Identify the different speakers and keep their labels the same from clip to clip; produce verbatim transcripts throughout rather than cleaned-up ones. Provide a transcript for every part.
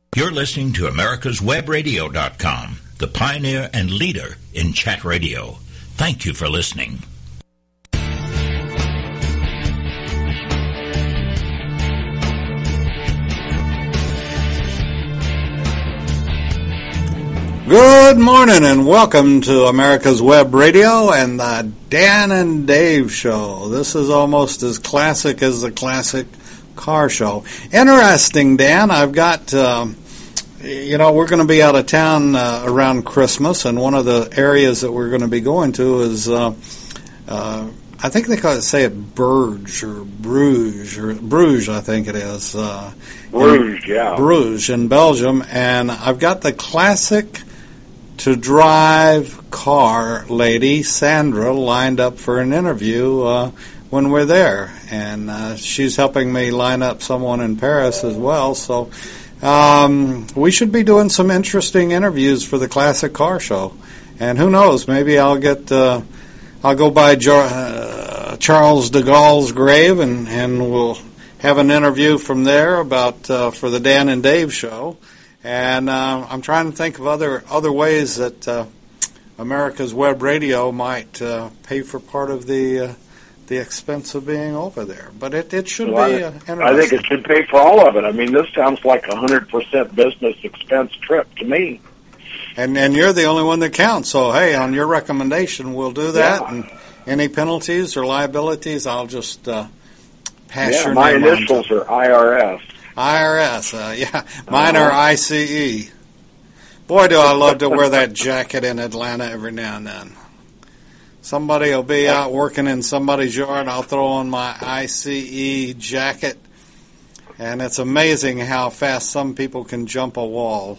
Speaker 1: You're listening to Americas Web Radio dot com, the pioneer and leader in chat radio. Thank you for listening.
Speaker 2: Good morning and welcome to America's Web Radio and the Dan and Dave Show. This is almost as classic as the classic car show. Interesting, Dan. I've got, um, you know, we're going to be out of town uh, around Christmas, and one of the areas that we're going to be going to is, uh, uh, I think they call it, say it Bruges or Bruges or Bruges, I think it is. Uh,
Speaker 3: Bruges, yeah.
Speaker 2: Bruges in Belgium, and I've got the classic to drive car lady, Sandra, lined up for an interview uh, when we're there. And uh, she's helping me line up someone in Paris as well. So um, we should be doing some interesting interviews for the Classic Car Show. And who knows, maybe I'll get, uh, I'll go by Jar- uh, Charles de Gaulle's grave and, and we'll have an interview from there about uh, for the Dan and Dave Show. And uh, I'm trying to think of other other ways that uh, America's Web Radio might uh, pay for part of the uh, the expense of being over there. But it, it should
Speaker 3: well,
Speaker 2: be uh, interesting.
Speaker 3: I think it should pay for all of it. I mean, this sounds like a one hundred percent business expense trip to me.
Speaker 2: And and you're the only one that counts. So, hey, on your recommendation, we'll do that.
Speaker 3: Yeah.
Speaker 2: And any penalties or liabilities, I'll just uh, pass
Speaker 3: yeah,
Speaker 2: your
Speaker 3: my
Speaker 2: name
Speaker 3: initials
Speaker 2: on
Speaker 3: are I R S.
Speaker 2: I R S, uh, yeah. Mine are I C E. Boy, do I love to wear that jacket in Atlanta every now and then. Somebody will be out working in somebody's yard, I'll throw on my I C E jacket, and it's amazing how fast some people can jump a wall.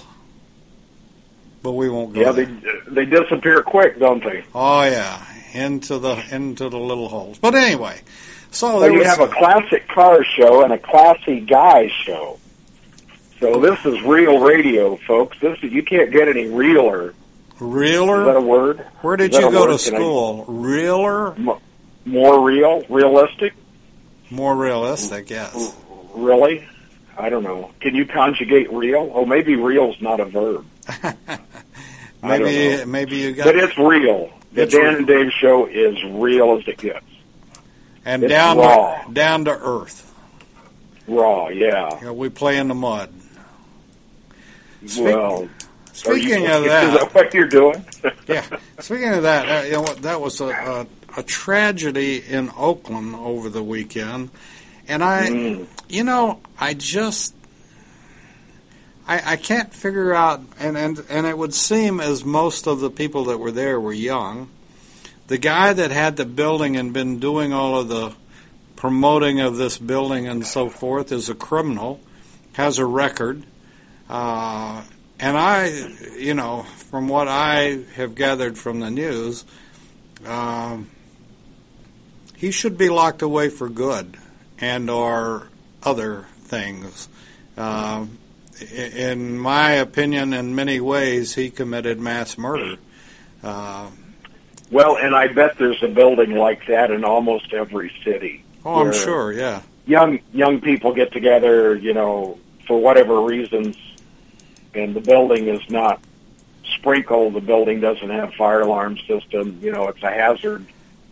Speaker 2: But we won't go
Speaker 3: Yeah,
Speaker 2: there.
Speaker 3: they, they disappear quick, don't they?
Speaker 2: Oh, yeah, into the into the little holes. But anyway, so
Speaker 3: So
Speaker 2: there
Speaker 3: you
Speaker 2: was,
Speaker 3: have a classic car show and a classy guy show. So this is real radio, folks. This is, you can't get any realer.
Speaker 2: Realer?
Speaker 3: Is that a word?
Speaker 2: Where did
Speaker 3: Is that
Speaker 2: you
Speaker 3: a
Speaker 2: go
Speaker 3: word?
Speaker 2: to
Speaker 3: Can I-
Speaker 2: school? Realer?
Speaker 3: M- more real? Realistic?
Speaker 2: More realistic, yes.
Speaker 3: Really? I don't know. Can you conjugate real? Oh, maybe real's not a verb. I don't
Speaker 2: maybe
Speaker 3: know.
Speaker 2: maybe you got
Speaker 3: But it's real. The
Speaker 2: It's
Speaker 3: Dan
Speaker 2: real.
Speaker 3: and Dave Show is real as it gets.
Speaker 2: and
Speaker 3: it's
Speaker 2: down
Speaker 3: raw.
Speaker 2: to, down to earth.
Speaker 3: Raw, yeah.
Speaker 2: You know, we play in the mud. Speak-
Speaker 3: well,
Speaker 2: Speaking
Speaker 3: are you,
Speaker 2: of
Speaker 3: is
Speaker 2: that,
Speaker 3: that what you're doing?
Speaker 2: yeah. Speaking of that, uh, you know what, that was a, a a tragedy in Oakland over the weekend, and I,
Speaker 3: Mm.
Speaker 2: you know, I just. I, I can't figure out, and, and, and it would seem as most of the people that were there were young. The guy that had the building and been doing all of the promoting of this building and so forth is a criminal, has a record. Uh, and I, you know, from what I have gathered from the news, um, he should be locked away for good and or other things. Uh, in my opinion, in many ways, he committed mass murder. Uh,
Speaker 3: Well, and I bet there's a building like that in almost every city.
Speaker 2: oh, I'm
Speaker 3: where
Speaker 2: sure, yeah.
Speaker 3: Young young people get together, you know, for whatever reasons, and the building is not sprinkled. The building doesn't have fire alarm system. You know, it's a hazard.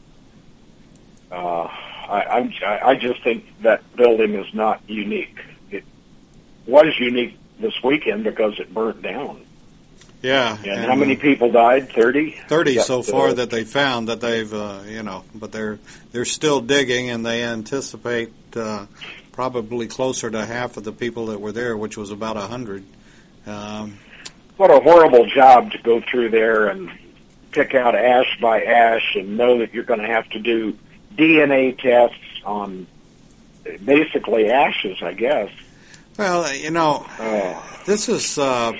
Speaker 3: Uh, I, I'm, I just think that building is not unique. It was unique this weekend because it burnt down.
Speaker 2: Yeah.
Speaker 3: And,
Speaker 2: and
Speaker 3: how many
Speaker 2: uh,
Speaker 3: people died? Thirty.
Speaker 2: Thirty
Speaker 3: That,
Speaker 2: so far
Speaker 3: uh,
Speaker 2: that they found that they've, uh, you know, but they're they're still digging, and they anticipate uh, probably closer to half of the people that were there, which was about a hundred. Um,
Speaker 3: What a horrible job to go through there and pick out ash by ash and know that you're going to have to do D N A tests on basically ashes, I guess.
Speaker 2: well, you know,
Speaker 3: Oh.
Speaker 2: this is uh,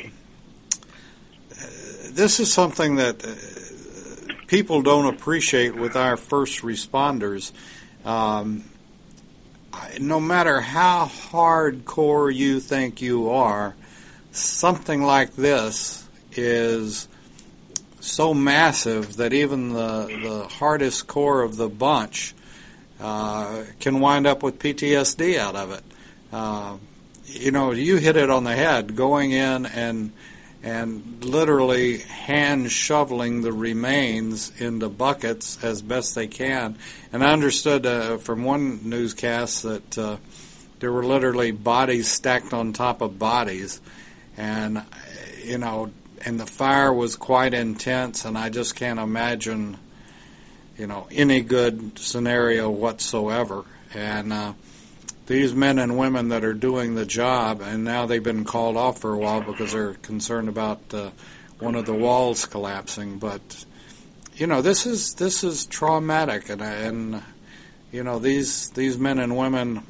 Speaker 2: this is something that uh, people don't appreciate with our first responders. Um, no matter how hardcore you think you are, something like this is so massive that even the, the hardest core of the bunch uh, can wind up with P T S D out of it. Uh, you know, you hit it on the head, going in and and literally hand shoveling the remains into buckets as best they can. And I understood uh, from one newscast that uh, there were literally bodies stacked on top of bodies, and you know, and the fire was quite intense, and I just can't imagine, you know, any good scenario whatsoever. And uh, these men and women that are doing the job, and now they've been called off for a while because they're concerned about uh, one of the walls collapsing. But you know, this is this is traumatic, and and you know, these these men and women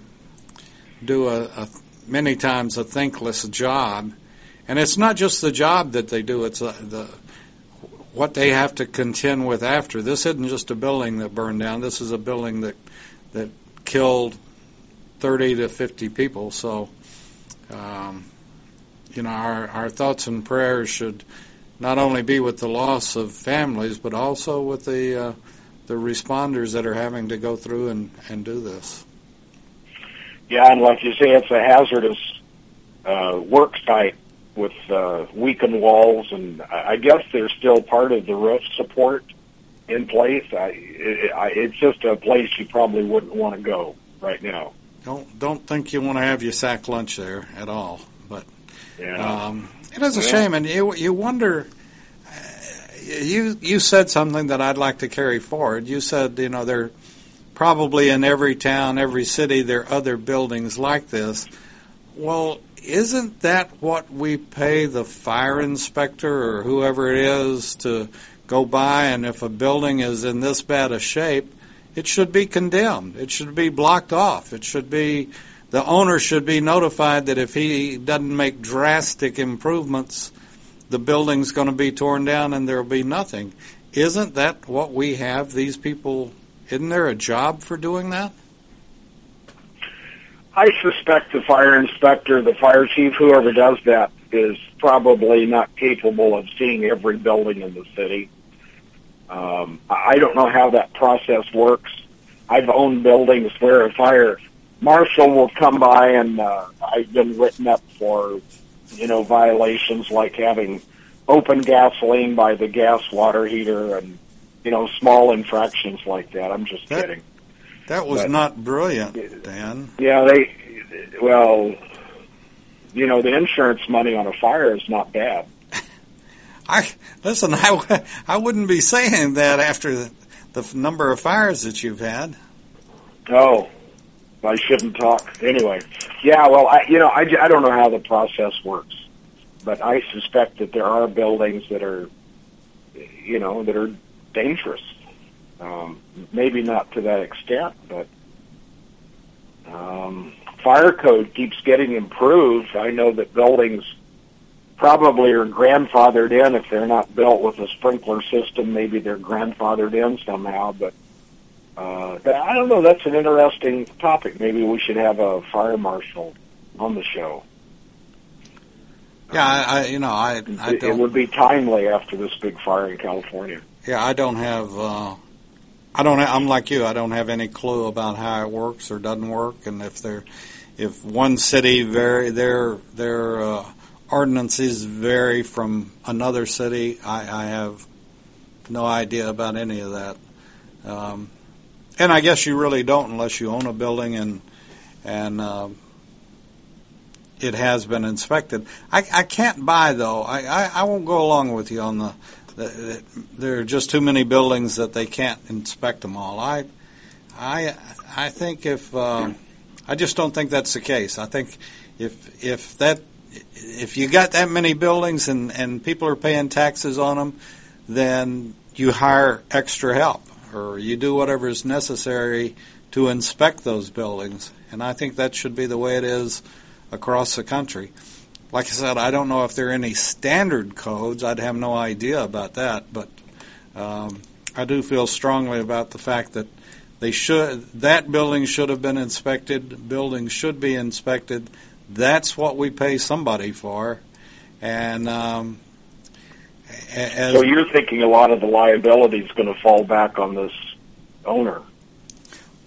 Speaker 2: do a, a many times a thankless job, and it's not just the job that they do; it's a, the what they have to contend with after. This isn't just a building that burned down. This is a building that that killed thirty to fifty people. So, um, you know, our, our thoughts and prayers should not only be with the loss of families, but also with the uh, the responders that are having to go through and, and do this.
Speaker 3: Yeah, and like you say, it's a hazardous uh, work site with uh, weakened walls, and I guess there's still part of the roof support in place. I, it, I, it's just a place you probably wouldn't want to go right now.
Speaker 2: Don't don't think you want to have your sack lunch there at all. But
Speaker 3: yeah.
Speaker 2: um, it is a
Speaker 3: yeah.
Speaker 2: shame, and you you wonder. Uh, you you said something that I'd like to carry forward. You said, you know, there probably in every town, every city, there are other buildings like this. Well, isn't that what we pay the fire inspector or whoever it is to go by? And if a building is in this bad a shape, it should be condemned. It should be blocked off. It should be, the owner should be notified that if he doesn't make drastic improvements, the building's going to be torn down and there will be nothing. Isn't that what we have these people, isn't there a job for doing that?
Speaker 3: I suspect the fire inspector, the fire chief, whoever does that, is probably not capable of seeing every building in the city. Um, I don't know how that process works. I've owned buildings where a fire marshal will come by, and uh, I've been written up for, you know, violations like having open gasoline by the gas water heater and, you know, small infractions like that. I'm just
Speaker 2: that,
Speaker 3: kidding.
Speaker 2: That was
Speaker 3: but,
Speaker 2: not brilliant, Dan.
Speaker 3: Yeah, they, well, you know, the insurance money on a fire is not bad.
Speaker 2: I listen. I, I wouldn't be saying that after the, the number of fires that you've had.
Speaker 3: Oh, I shouldn't talk. Anyway, yeah. Well, I, you know, I, I don't know how the process works, but I suspect that there are buildings that are, you know, that are dangerous. Um, maybe not to that extent, but um, fire code keeps getting improved. I know that buildings probably are grandfathered in. If they're not built with a sprinkler system, maybe they're grandfathered in somehow. But uh, I don't know. That's an interesting topic. Maybe we should have a fire marshal on the show.
Speaker 2: Yeah, I, I you know, I, I
Speaker 3: it,
Speaker 2: don't.
Speaker 3: It would be timely after this big fire in California.
Speaker 2: Yeah, I don't have. Uh, I don't. I'm like you. I don't have any clue about how it works or doesn't work, and if they're, if one city vary their their uh, ordinances vary from another city, I, I have no idea about any of that. Um, and I guess you really don't unless you own a building and and uh, it has been inspected. I, I can't buy though. I, I, I won't go along with you on the. There are just too many buildings that they can't inspect them all. I, I, I think if uh, I just don't think that's the case. I think if if that if you got that many buildings and, and people are paying taxes on them, then you hire extra help or you do whatever is necessary to inspect those buildings. And I think that should be the way it is across the country. Like I said, I don't know if there are any standard codes. I'd have no idea about that, but um, I do feel strongly about the fact that they should. That building should have been inspected. Buildings should be inspected. That's what we pay somebody for. And um, as,
Speaker 3: so you're thinking a lot of the liability is going to fall back on this owner.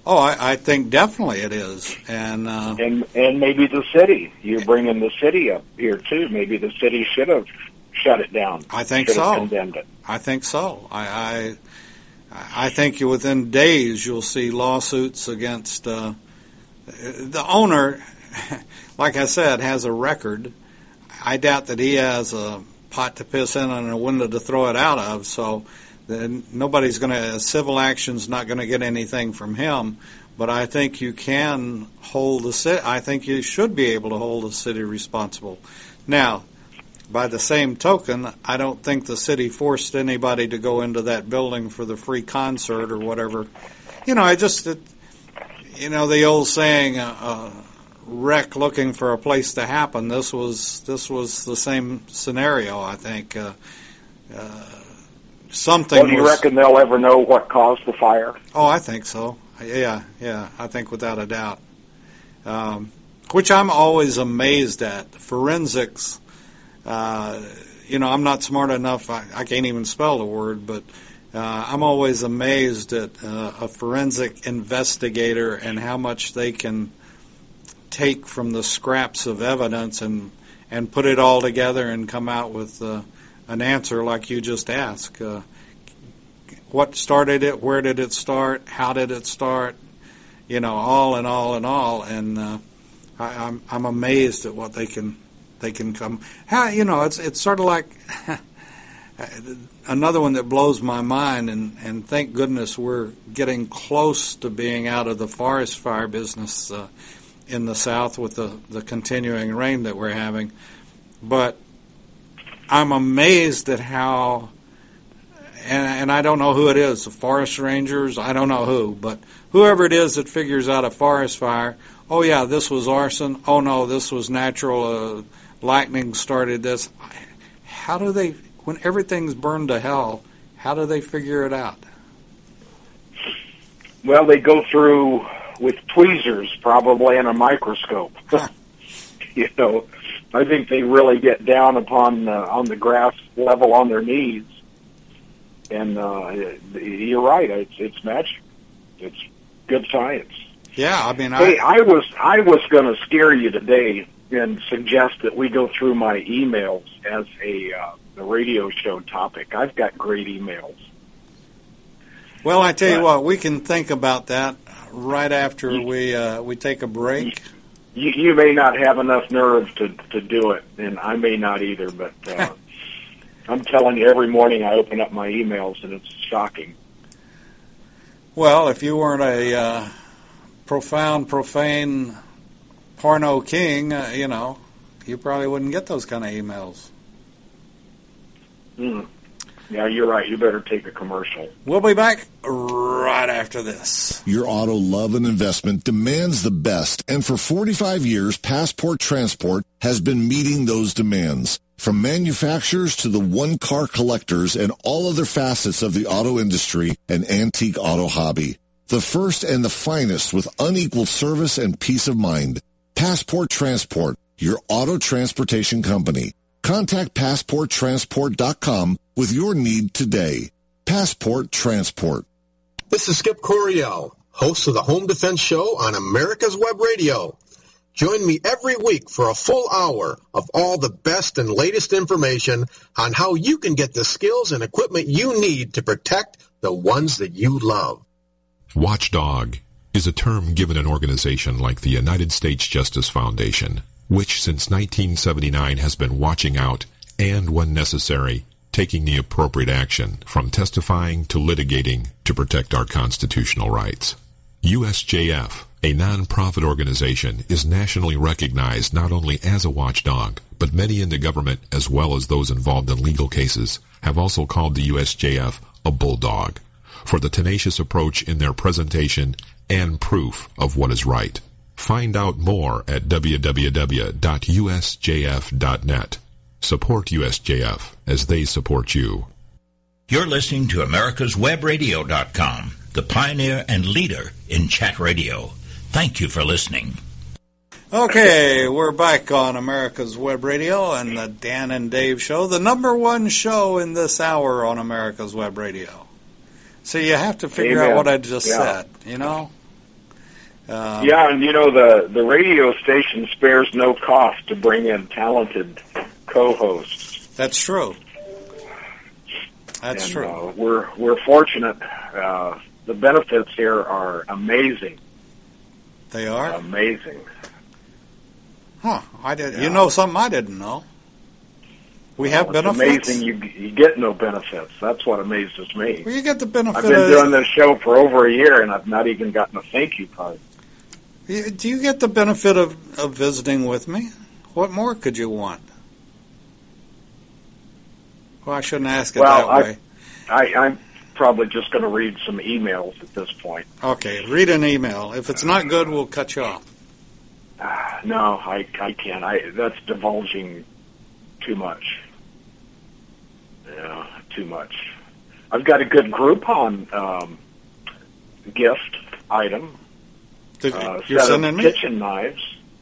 Speaker 2: Oh, I, I think definitely it is, and uh,
Speaker 3: and and maybe the city. You're bringing the city up here too. Maybe the city should have shut it down.
Speaker 2: I think
Speaker 3: should
Speaker 2: so.
Speaker 3: Have condemned it.
Speaker 2: I think so. I, I I think within days you'll see lawsuits against uh, the owner. Like I said, has a record. I doubt that he has a pot to piss in and a window to throw it out of. So then nobody's going to, civil action's not going to get anything from him. But I think you can hold the city, I think you should be able to hold the city responsible. Now, by the same token, I don't think the city forced anybody to go into that building for the free concert or whatever. You know, I just, it, you know, the old saying, uh, uh, wreck looking for a place to happen. This was this was the same scenario, I think. Uh, uh, something.
Speaker 3: Well, do you
Speaker 2: was,
Speaker 3: reckon they'll ever know what caused the fire?
Speaker 2: Oh, I think so. Yeah, yeah, I think without a doubt. Um, which I'm always amazed at. Forensics, uh, you know, I'm not smart enough, I, I can't even spell the word, but uh, I'm always amazed at uh, a forensic investigator and how much they can take from the scraps of evidence and and put it all together and come out with uh, an answer like you just asked. Uh, what started it? Where did it start? How did it start? You know, all and all and all. And uh, I, I'm I'm amazed at what they can they can come. How you know? It's it's sort of like another one that blows my mind. And and thank goodness we're getting close to being out of the forest fire business Uh, in the South with the, the continuing rain that we're having. But I'm amazed at how, and, and I don't know who it is, the forest rangers, I don't know who, but whoever it is that figures out a forest fire, oh yeah, this was arson, oh no, this was natural, uh, lightning started this. How do they, when everything's burned to hell, how do they figure it out?
Speaker 3: Well, they go through with tweezers, probably, and a microscope. You know, I think they really get down upon uh, on the grass level on their knees. And uh, you're right; it's it's magic. It's good science.
Speaker 2: Yeah, I mean,
Speaker 3: hey,
Speaker 2: I,
Speaker 3: I was I was going to scare you today and suggest that we go through my emails as a uh, a radio show topic. I've got great emails.
Speaker 2: Well, I tell you
Speaker 3: but,
Speaker 2: what, we can think about that right after we uh, we take a break.
Speaker 3: You, you may not have enough nerve to, to do it, and I may not either, but uh, I'm telling you, every morning I open up my emails, and it's shocking.
Speaker 2: Well, if you weren't a uh, profound, profane porno king, uh, you know, you probably wouldn't get those kind of emails.
Speaker 3: Mm. Yeah, you're right. You better take a commercial.
Speaker 2: We'll be back right after this.
Speaker 4: Your auto love and investment demands the best, and for forty-five years, Passport Transport has been meeting those demands. From manufacturers to the one-car collectors and all other facets of the auto industry and antique auto hobby. The first and the finest with unequaled service and peace of mind. Passport Transport, your auto transportation company. Contact passport transport dot com with your need today. Passport Transport.
Speaker 5: This is Skip Coryell, host of the Home Defense Show on America's Web Radio. Join me every week for a full hour of all the best and latest information on how you can get the skills and equipment you need to protect the ones that you love.
Speaker 6: Watchdog is a term given an organization like the United States Justice Foundation, which since nineteen seventy-nine has been watching out and, when necessary, taking the appropriate action from testifying to litigating to protect our constitutional rights. U S J F, a non-profit organization, is nationally recognized not only as a watchdog, but many in the government, as well as those involved in legal cases, have also called the U S J F a bulldog for the tenacious approach in their presentation and proof of what is right. Find out more at w w w dot u s j f dot net. Support U S J F as they support you.
Speaker 1: You're listening to Americas Web Radio dot com, the pioneer and leader in chat radio. Thank you for listening.
Speaker 2: Okay, we're back on America's Web Radio and the Dan and Dave Show, the number one show in this hour on America's Web Radio. So you have to figure
Speaker 3: Amen.
Speaker 2: out what I just
Speaker 3: yeah.
Speaker 2: said, you know? Uh,
Speaker 3: yeah, and you know, the, the radio station spares no cost to bring in talented co-hosts.
Speaker 2: That's true. That's
Speaker 3: and,
Speaker 2: true.
Speaker 3: Uh, we're we're fortunate. Uh, the benefits here are amazing.
Speaker 2: They are
Speaker 3: amazing.
Speaker 2: Huh? I did.
Speaker 3: Yeah.
Speaker 2: You know something I didn't know. We
Speaker 3: well,
Speaker 2: have benefits.
Speaker 3: It's amazing you you get no benefits. That's what amazes me.
Speaker 2: Well, you get the benefit.
Speaker 3: I've been
Speaker 2: of,
Speaker 3: doing this show for over a year, and I've not even gotten a thank you card.
Speaker 2: Do you get the benefit of, of visiting with me? What more could you want? Well, I shouldn't ask it
Speaker 3: well,
Speaker 2: that way.
Speaker 3: I, I, I'm probably just going to read some emails at this point.
Speaker 2: Okay, read an email. If it's not good, we'll cut you off.
Speaker 3: Uh, no, I, I can't. I, that's divulging too much. Yeah, too much. I've got a good Groupon um, gift item.
Speaker 2: The,
Speaker 3: uh,
Speaker 2: you're
Speaker 3: set
Speaker 2: sending
Speaker 3: of
Speaker 2: me?
Speaker 3: kitchen knives.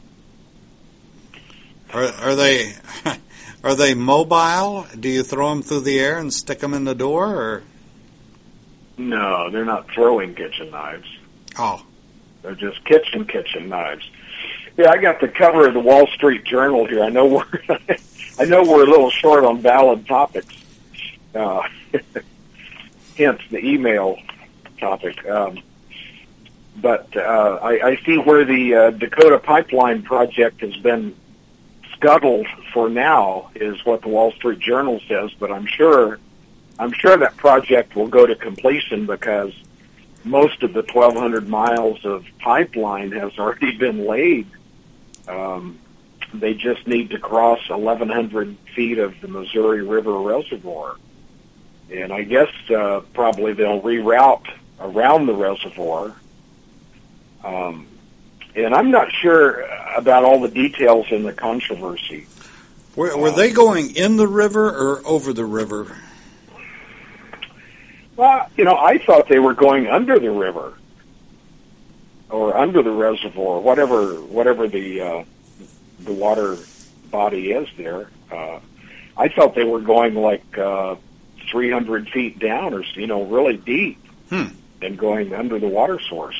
Speaker 2: Are, are they are they mobile? Do you throw them through the air and stick them in the door, or?
Speaker 3: No, they're not throwing kitchen knives.
Speaker 2: Oh,
Speaker 3: they're just kitchen kitchen knives. Yeah, I got the cover of the Wall Street Journal here. I know we're I know we're a little short on valid topics. Uh, hence the email topic. Um, but uh, I, I see where the uh, Dakota Pipeline project has been scuttled for now, is what the Wall Street Journal says. But I'm sure, I'm sure that project will go to completion because most of the twelve hundred miles of pipeline has already been laid. Um, they just need to cross eleven hundred feet of the Missouri River Reservoir. And I guess uh, probably they'll reroute around the reservoir. Um, and I'm not sure about all the details in the controversy.
Speaker 2: Were, were uh, they going in the river or over the river?
Speaker 3: Well, you know, I thought they were going under the river or under the reservoir, whatever whatever the uh, the water body is there. Uh, I thought they were going like uh, three hundred feet down, or you know, really deep,
Speaker 2: hmm.
Speaker 3: and going under the water source.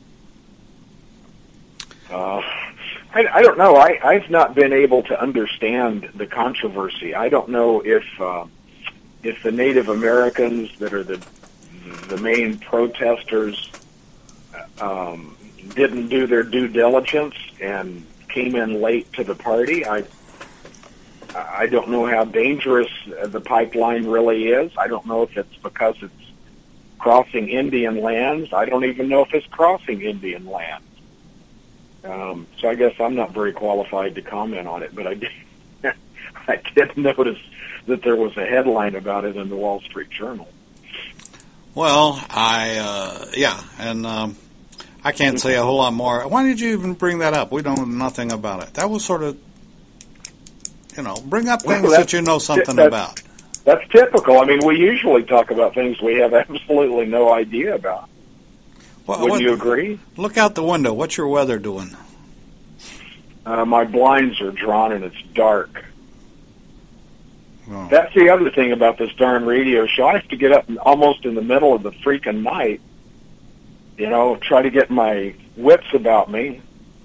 Speaker 3: Uh, I, I don't know. I, I've not been able to understand the controversy. I don't know if uh, if the Native Americans that are the the main protesters um, didn't do their due diligence and came in late to the party. I I don't know how dangerous the pipeline really is. I don't know if it's because it's crossing Indian lands. I don't even know if it's crossing Indian lands. Um, so I guess I'm not very qualified to comment on it, but I did, I did notice that there was a headline about it in the Wall Street Journal.
Speaker 2: Well, I, uh, yeah, and um, I can't say a whole lot more. Why did you even bring that up? We don't know nothing about it. That was sort of, you know, bring up things well, that you know something
Speaker 3: that's,
Speaker 2: about.
Speaker 3: That's typical. I mean, we usually talk about things we have absolutely no idea about.
Speaker 2: Well,
Speaker 3: Would
Speaker 2: what,
Speaker 3: you agree?
Speaker 2: Look out the window. What's your weather doing?
Speaker 3: Uh, my blinds are drawn and it's dark.
Speaker 2: Oh.
Speaker 3: That's the other thing about this darn radio show. I have to get up almost in the middle of the freaking night, you know, try to get my wits about me.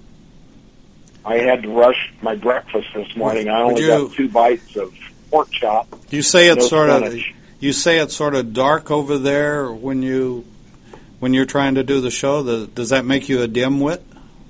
Speaker 3: I had to rush my breakfast this morning. I only
Speaker 2: you,
Speaker 3: got two bites of pork chop.
Speaker 2: You say it's
Speaker 3: no
Speaker 2: sort
Speaker 3: spinach.
Speaker 2: of you say it's sort of dark over there when you when you're trying to do the show. The, does that make you a dimwit?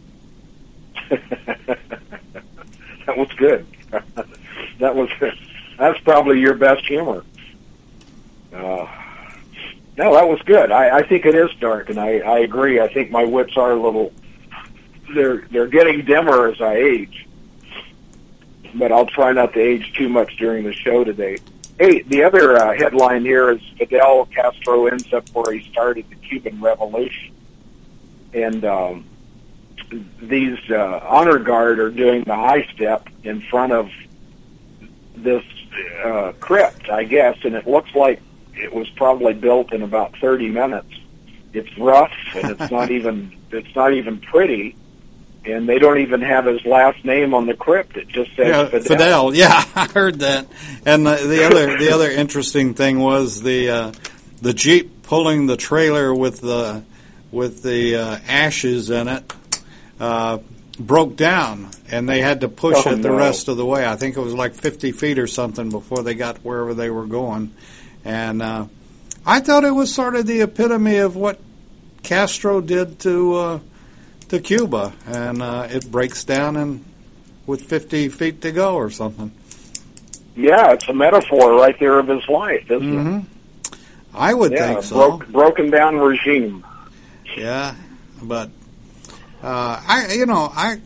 Speaker 3: That was good. That was that's probably your best humor. Uh, no, that was good. I, I think it is dark, and I, I agree. I think my wits are a little. They're they're getting dimmer as I age, but I'll try not to age too much during the show today. Hey, the other uh, headline here is Fidel Castro ends up where he started the Cuban Revolution, and um, these uh, honor guard are doing the high step in front of this uh, crypt, I guess, and it looks like it was probably built in about thirty minutes. It's rough, and it's not even it's not even pretty. And they don't even have his last name on the crypt. It just says
Speaker 2: yeah,
Speaker 3: Fidel.
Speaker 2: Fidel. Yeah, I heard that. And the, the other the other interesting thing was the uh, the Jeep pulling the trailer with the with the uh, ashes in it uh, broke down, and they had to push
Speaker 3: oh,
Speaker 2: it the
Speaker 3: no.
Speaker 2: rest of the way. I think it was like fifty feet or something before they got wherever they were going. And uh, I thought it was sort of the epitome of what Castro did to uh, to Cuba, and uh, it breaks down in with fifty feet to go or something.
Speaker 3: Yeah, it's a metaphor right there of his life, isn't
Speaker 2: Mm-hmm.
Speaker 3: it?
Speaker 2: I would
Speaker 3: Yeah,
Speaker 2: think so.
Speaker 3: broke, broken down regime.
Speaker 2: Yeah, but uh, I, you know, I,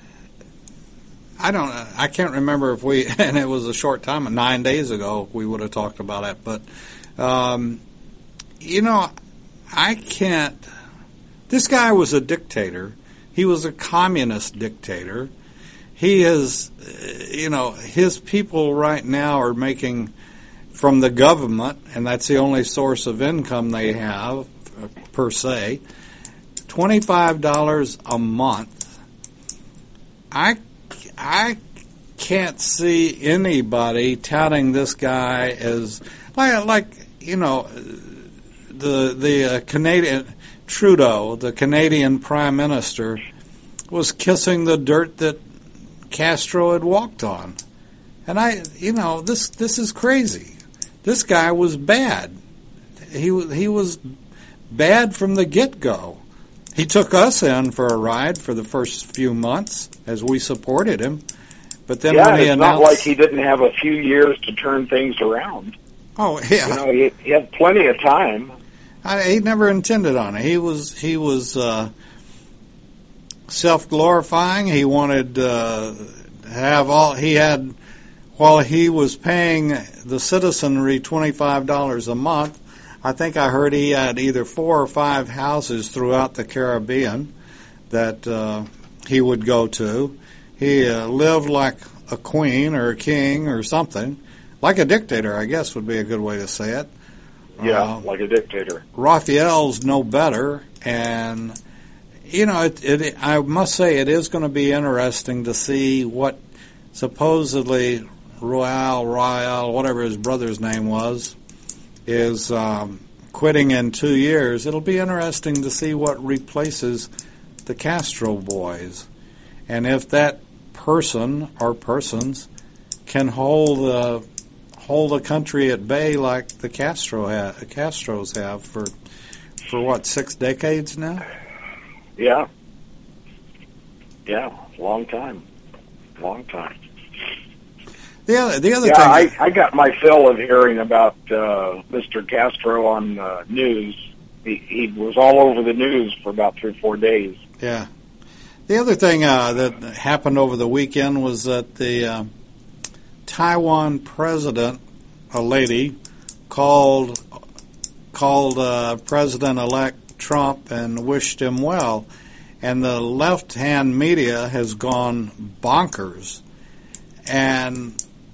Speaker 2: I don't, I can't remember if we, and it was a short time, nine days ago, we would have talked about it. But, um, you know, I can't. This guy was a dictator. He was a communist dictator. He is, you know, his people right now are making from the government, and that's the only source of income they have, uh, per se, twenty-five dollars a month. I, I can't see anybody touting this guy as, like, like you know, the, the uh, Canadian, Trudeau, the Canadian Prime Minister, was kissing the dirt that Castro had walked on. And I, you know, this this is crazy. This guy was bad. He he was bad from the get-go. He took us in for a ride for the first few months as we supported him. But then
Speaker 3: yeah,
Speaker 2: when he
Speaker 3: it's
Speaker 2: announced,
Speaker 3: not like he didn't have a few years to turn things around.
Speaker 2: Oh yeah,
Speaker 3: you know, he, he had plenty of time.
Speaker 2: I, he never intended on it. He was he was uh, self-glorifying. He wanted uh, to have all he had. While he was paying the citizenry twenty-five dollars a month, I think I heard he had either four or five houses throughout the Caribbean that uh, he would go to. He uh, lived like a queen or a king or something, like a dictator, I guess would be a good way to say it.
Speaker 3: Yeah,
Speaker 2: Uh,
Speaker 3: like a dictator.
Speaker 2: Raphael's no better, and you know, it, it, I must say it is going to be interesting to see what supposedly Royal, Royal, whatever his brother's name was, is um, quitting in two years. It'll be interesting to see what replaces the Castro boys, and if that person or persons can hold uh, hold a country at bay like the Castro ha- Castros have for for what six decades now.
Speaker 3: Yeah. Yeah, long time. Long time.
Speaker 2: The other, the other
Speaker 3: yeah,
Speaker 2: thing,
Speaker 3: I, I got my fill of hearing about uh, Mister Castro on uh, news. He, he was all over the news for about three or four days.
Speaker 2: Yeah. The other thing uh, that happened over the weekend was that the uh, Taiwan president, a lady, called called uh, President-elect Trump and wished him well, and the left-hand media has gone bonkers, and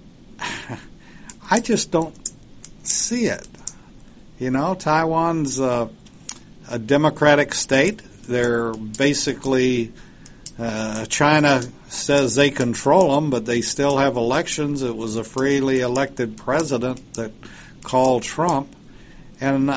Speaker 2: I just don't see it. You know, Taiwan's uh, a democratic state. They're basically, uh, China says they control them, but they still have elections. It was a freely elected president that called Trump. And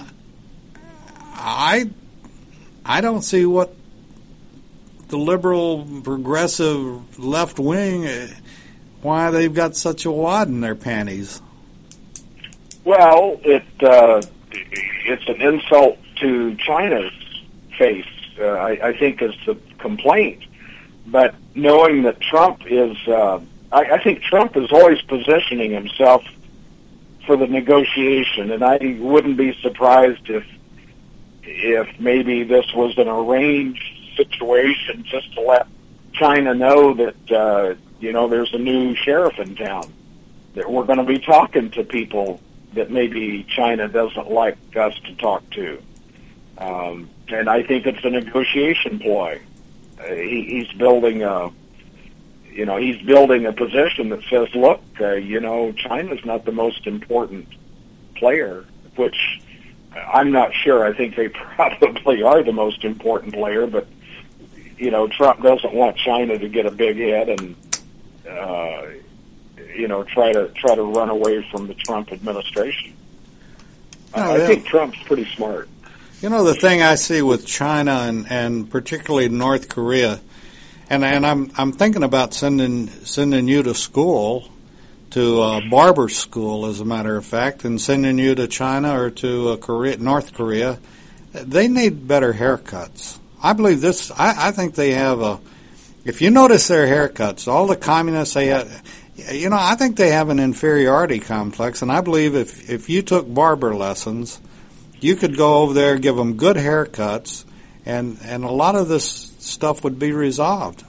Speaker 2: I, I don't see what the liberal, progressive left wing, why they've got such a wad in their panties.
Speaker 3: Well, it uh, it's an insult to China's face, uh, I, I think, is the complaint. But knowing that Trump is, uh, I, I think Trump is always positioning himself for the negotiation, and I wouldn't be surprised if if maybe this was an arranged situation just to let China know that, uh, you know, there's a new sheriff in town, that we're going to be talking to people that maybe China doesn't like us to talk to. Um, and I think it's a negotiation ploy. Uh, he, he's building a, you know, he's building a position that says, look, uh, you know, China's not the most important player, which I'm not sure. I think they probably are the most important player, but, you know, Trump doesn't want China to get a big head and, uh, you know, try to try to run away from the Trump administration.
Speaker 2: No,
Speaker 3: I
Speaker 2: yeah.
Speaker 3: think Trump's pretty smart.
Speaker 2: You know, the thing I see with China and, and particularly North Korea, and and I'm I'm thinking about sending sending you to school, to uh, barber school, as a matter of fact, and sending you to China or to uh, Korea, North Korea. They need better haircuts. I believe this. I, I think they have a. If you notice their haircuts, all the communists they have, you know, I think they have an inferiority complex, and I believe if if you took barber lessons, you could go over there, give them good haircuts, and and a lot of this stuff would be resolved.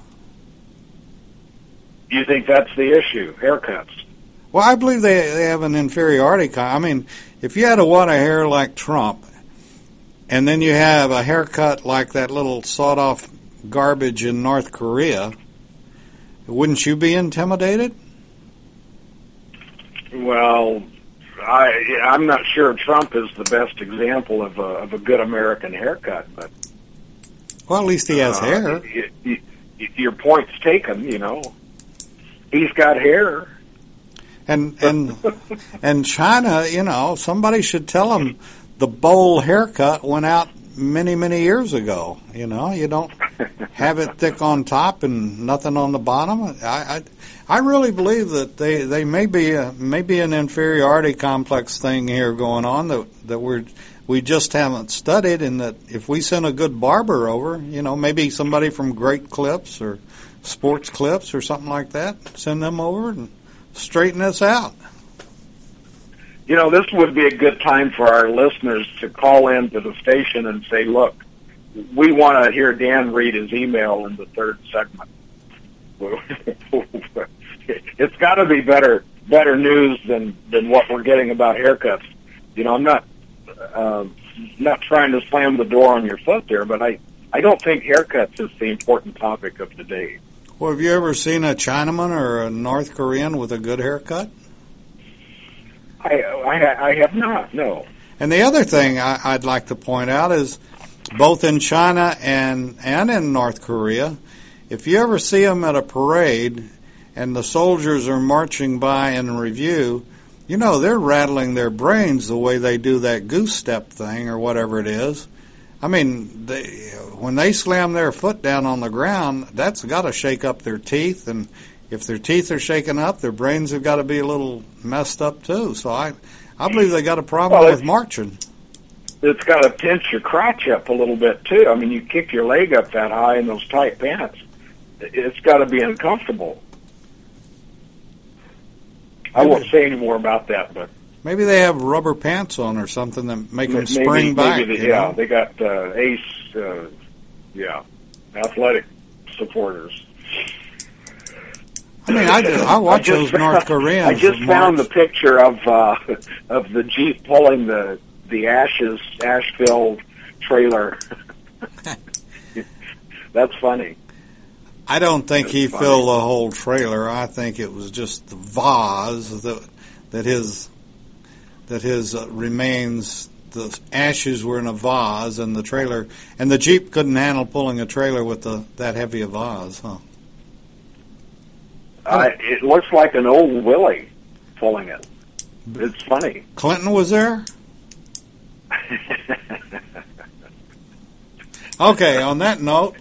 Speaker 3: You think that's the issue, haircuts?
Speaker 2: Well, I believe they they have an inferiority complex. I mean, if you had a wad of hair like Trump, and then you have a haircut like that little sawed-off garbage in North Korea, wouldn't you be intimidated?
Speaker 3: Well, I, I'm not sure Trump is the best example of a, of a good American haircut, but
Speaker 2: well, at least he has
Speaker 3: uh,
Speaker 2: hair.
Speaker 3: You, you, your point's taken. You know, he's got hair.
Speaker 2: And and and China, you know, somebody should tell him the bowl haircut went out many many years ago. You know, you don't have it thick on top and nothing on the bottom. I I, I really believe that they they may be a, maybe an inferiority complex thing here going on that that we're we just haven't studied, and that if we send a good barber over, you know, maybe somebody from Great Clips or Sports Clips or something like that, send them over and straighten us out.
Speaker 3: You know, this would be a good time for our listeners to call in to the station and say, look, we want to hear Dan read his email in the third segment. It's got to be better better news than, than what we're getting about haircuts. You know, I'm not uh, not trying to slam the door on your foot there, but I, I don't think haircuts is the important topic of the day.
Speaker 2: Well, have you ever seen a Chinaman or a North Korean with a good haircut?
Speaker 3: I, I, I have not, no.
Speaker 2: And the other thing I, I'd like to point out is both in China and, and in North Korea, if you ever see them at a parade and the soldiers are marching by in review, you know, they're rattling their brains the way they do that goose step thing or whatever it is. I mean, they, when they slam their foot down on the ground, that's got to shake up their teeth, and if their teeth are shaken up, their brains have got to be a little messed up too. So I, I believe they got a problem
Speaker 3: well,
Speaker 2: with marching.
Speaker 3: It's got to pinch your crotch up a little bit too. I mean, you kick your leg up that high in those tight pants. It's got to be uncomfortable. I won't say any more about that, but
Speaker 2: maybe they have rubber pants on or something that make them
Speaker 3: maybe,
Speaker 2: spring back.
Speaker 3: Maybe they, yeah, know? They got uh, ace, uh, yeah, athletic supporters.
Speaker 2: I mean, I, do, I watch I those
Speaker 3: found,
Speaker 2: North Koreans.
Speaker 3: I just found the picture of uh, of the Jeep pulling the the ashes ash filled trailer. That's funny.
Speaker 2: I don't think
Speaker 3: That's
Speaker 2: he
Speaker 3: funny.
Speaker 2: filled the whole trailer. I think it was just the vase that that his that his uh, remains. The ashes were in a vase, and the trailer and the Jeep couldn't handle pulling a trailer with the that heavy a vase, huh?
Speaker 3: Uh, it looks like an old Willie pulling it. It's funny.
Speaker 2: Clinton was there? Okay, on that note,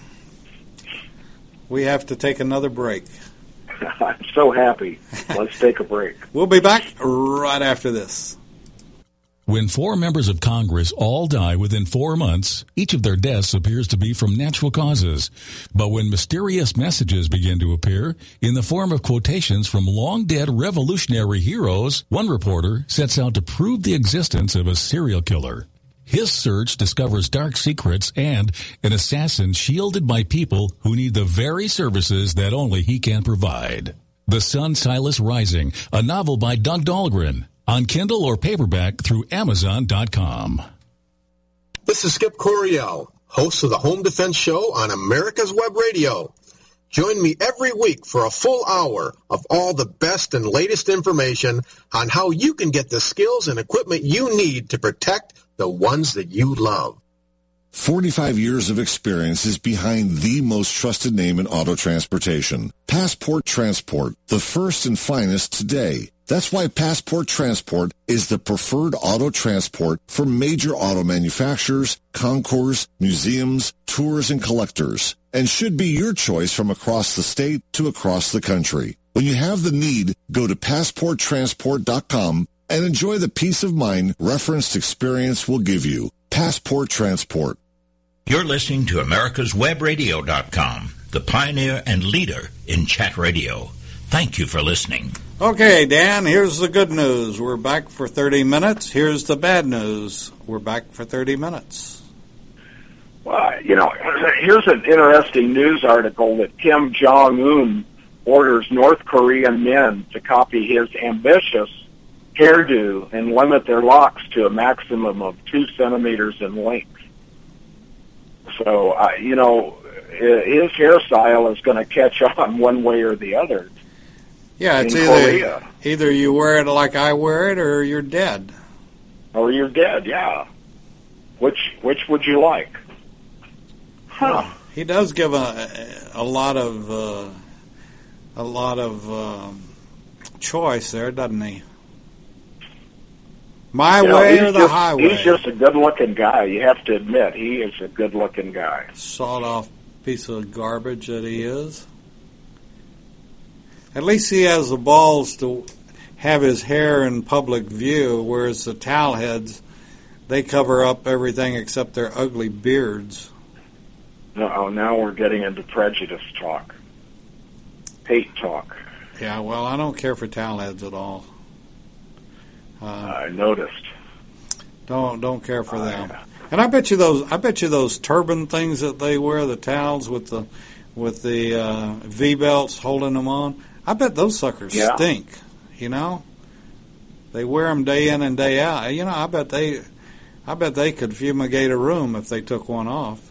Speaker 2: we have to take another break.
Speaker 3: I'm so happy. Let's take a break.
Speaker 2: We'll be back right after this.
Speaker 7: When four members of Congress all die within four months, each of their deaths appears to be from natural causes. But when mysterious messages begin to appear in the form of quotations from long-dead revolutionary heroes, one reporter sets out to prove the existence of a serial killer. His search discovers dark secrets and an assassin shielded by people who need the very services that only he can provide. The Sun Silas Rising, a novel by Doug Dahlgren. On Kindle or paperback through Amazon dot com.
Speaker 5: This is Skip Coryell, host of the Home Defense Show on America's Web Radio. Join me every week for a full hour of all the best and latest information on how you can get the skills and equipment you need to protect the ones that you love.
Speaker 4: forty-five years of experience is behind the most trusted name in auto transportation. Passport Transport, the first and finest today. That's why Passport Transport is the preferred auto transport for major auto manufacturers, concours, museums, tours, and collectors, and should be your choice from across the state to across the country. When you have the need, go to passport transport dot com and enjoy the peace of mind referenced experience will give you. Passport Transport.
Speaker 1: You're listening to Americas Web Radio dot com, the pioneer and leader in chat radio. Thank you for listening.
Speaker 2: Okay, Dan, here's the good news. We're back for thirty minutes. Here's the bad news. We're back for thirty minutes.
Speaker 3: Well, you know, here's an interesting news article that Kim Jong-un orders North Korean men to copy his ambitious hairdo and limit their locks to a maximum of two centimeters in length. So, uh, you know, his hairstyle is going to catch on one way or the other.
Speaker 2: Yeah, it's
Speaker 3: in
Speaker 2: either
Speaker 3: Korea.
Speaker 2: either you wear it like I wear it, or you're dead.
Speaker 3: Or you're dead. Yeah. Which which would you like? Huh.
Speaker 2: Well, he does give a a lot of uh, a lot of um, choice there, doesn't he? My
Speaker 3: you
Speaker 2: way
Speaker 3: know,
Speaker 2: or the
Speaker 3: just,
Speaker 2: highway.
Speaker 3: He's just a good-looking guy. You have to admit, he is a good-looking guy.
Speaker 2: Sawed-off piece of garbage that he is. At least he has the balls to have his hair in public view, whereas the towel heads, they cover up everything except their ugly beards.
Speaker 3: No, now we're getting into prejudice talk. Hate talk.
Speaker 2: Yeah, well, I don't care for towel heads at all. Uh,
Speaker 3: I noticed.
Speaker 2: Don't don't care for them. And I bet you those I bet you those turban things that they wear, the towels with the with the uh, V belts holding them on. I bet those suckers
Speaker 3: yeah.
Speaker 2: stink. You know, they wear them day in and day out. You know, I bet they I bet they could fumigate a room if they took one off.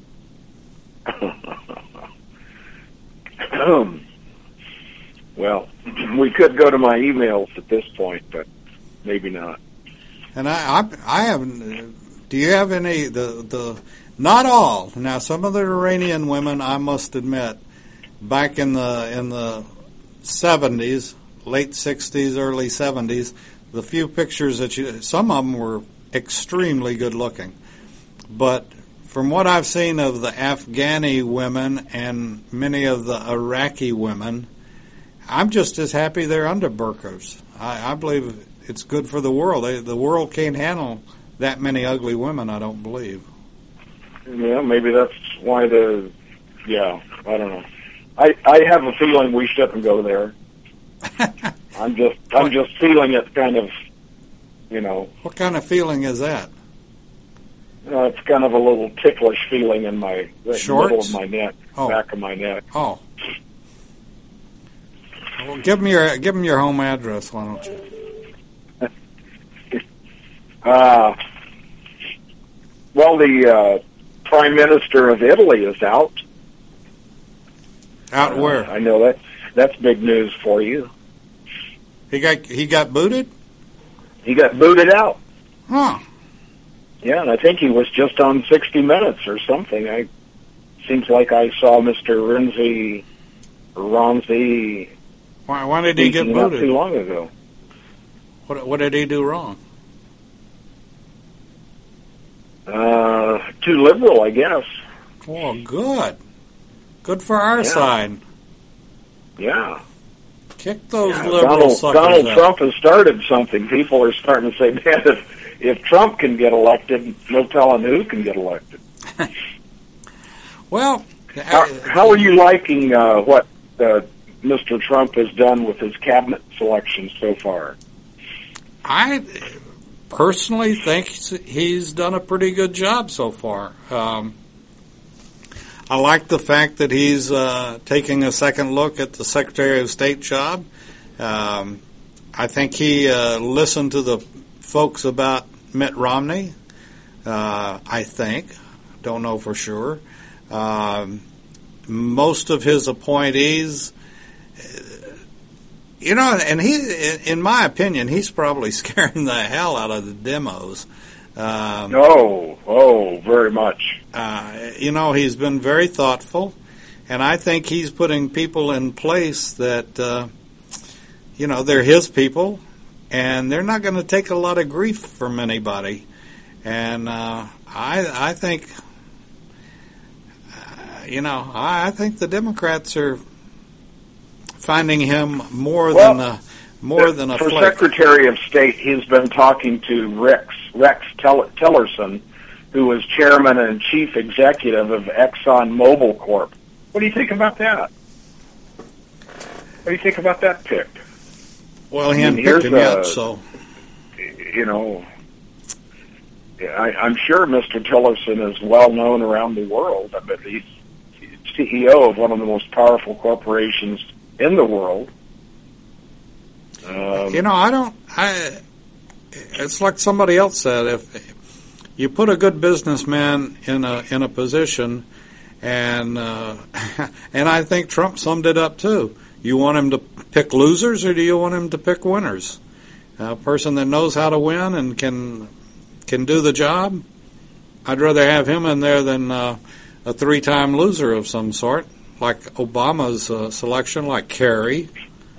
Speaker 3: Well, we could go to my emails at this point, but maybe not.
Speaker 2: And I, I, I haven't. Do you have any? The the not all. Now, some of the Iranian women, I must admit, back in the in the seventies, late sixties, early seventies, the few pictures that you, some of them were extremely good looking, but from what I've seen of the Afghani women and many of the Iraqi women, I'm just as happy they're under burqas. I, I believe it's good for the world. They, the world can't handle that many ugly women, I don't believe.
Speaker 3: Yeah, maybe that's why the, yeah, I don't know. I, I have a feeling we shouldn't go there. I'm just I'm just feeling it kind of, you know.
Speaker 2: What kind of feeling is that?
Speaker 3: Uh, it's kind of a little ticklish feeling in my the middle of my neck,
Speaker 2: oh.
Speaker 3: back of my neck.
Speaker 2: Oh. Well, give me your give them your home address, why don't you?
Speaker 3: uh, well, the uh, Prime Minister of Italy is out.
Speaker 2: Out
Speaker 3: uh,
Speaker 2: where?
Speaker 3: I know that that's big news for you.
Speaker 2: He got he got booted?
Speaker 3: He got booted out.
Speaker 2: Huh.
Speaker 3: Yeah, and I think he was just on sixty minutes or something. I seems like I saw Mister Renzi, Ronzi.
Speaker 2: Why? Why did he get
Speaker 3: not
Speaker 2: booted?
Speaker 3: Too long ago.
Speaker 2: What? What did he do wrong?
Speaker 3: Uh, too liberal, I guess.
Speaker 2: Oh, good. Good for our
Speaker 3: Yeah.
Speaker 2: side.
Speaker 3: Yeah.
Speaker 2: Kick those
Speaker 3: yeah.
Speaker 2: liberal
Speaker 3: Donald,
Speaker 2: suckers
Speaker 3: Donald
Speaker 2: out.
Speaker 3: Trump has started something. People are starting to say, man, if, if Trump can get elected, no telling who can get elected.
Speaker 2: Well,
Speaker 3: how, how are you liking uh, what uh, Mister Trump has done with his cabinet selection so far?
Speaker 2: I personally think he's done a pretty good job so far. Um, I like the fact that he's uh, taking a second look at the Secretary of State job. Um, I think he uh, listened to the folks about Mitt Romney. Uh, I think, don't know for sure. Um, most of his appointees, you know, and he, in my opinion, he's probably scaring the hell out of the demos. Um,
Speaker 3: oh, oh, very much.
Speaker 2: Uh, you know, he's been very thoughtful, and I think he's putting people in place that, uh, you know, they're his people, and they're not going to take a lot of grief from anybody. And uh, I, I think, uh, you know, I, I think the Democrats are finding him more
Speaker 3: well,
Speaker 2: than a more than a
Speaker 3: for
Speaker 2: flake.
Speaker 3: Secretary of State. He's been talking to Rex Rex Tillerson, who was chairman and chief executive of Exxon Mobil Corp. What do you think about that? What do you think about that pick?
Speaker 2: Well, he
Speaker 3: I
Speaker 2: hadn't
Speaker 3: mean,
Speaker 2: picked him
Speaker 3: a,
Speaker 2: yet, so
Speaker 3: you know. I, I'm sure Mister Tillerson is well known around the world. I bet he's C E O of one of the most powerful corporations in the world. Um,
Speaker 2: you know, I don't. I. It's like somebody else said: if you put a good businessman in a in a position, and uh, and I think Trump summed it up too. You want him to pick losers, or do you want him to pick winners? A person that knows how to win and can. can do the job. I'd rather have him in there than uh, a three-time loser of some sort, like Obama's uh, selection, like Kerry.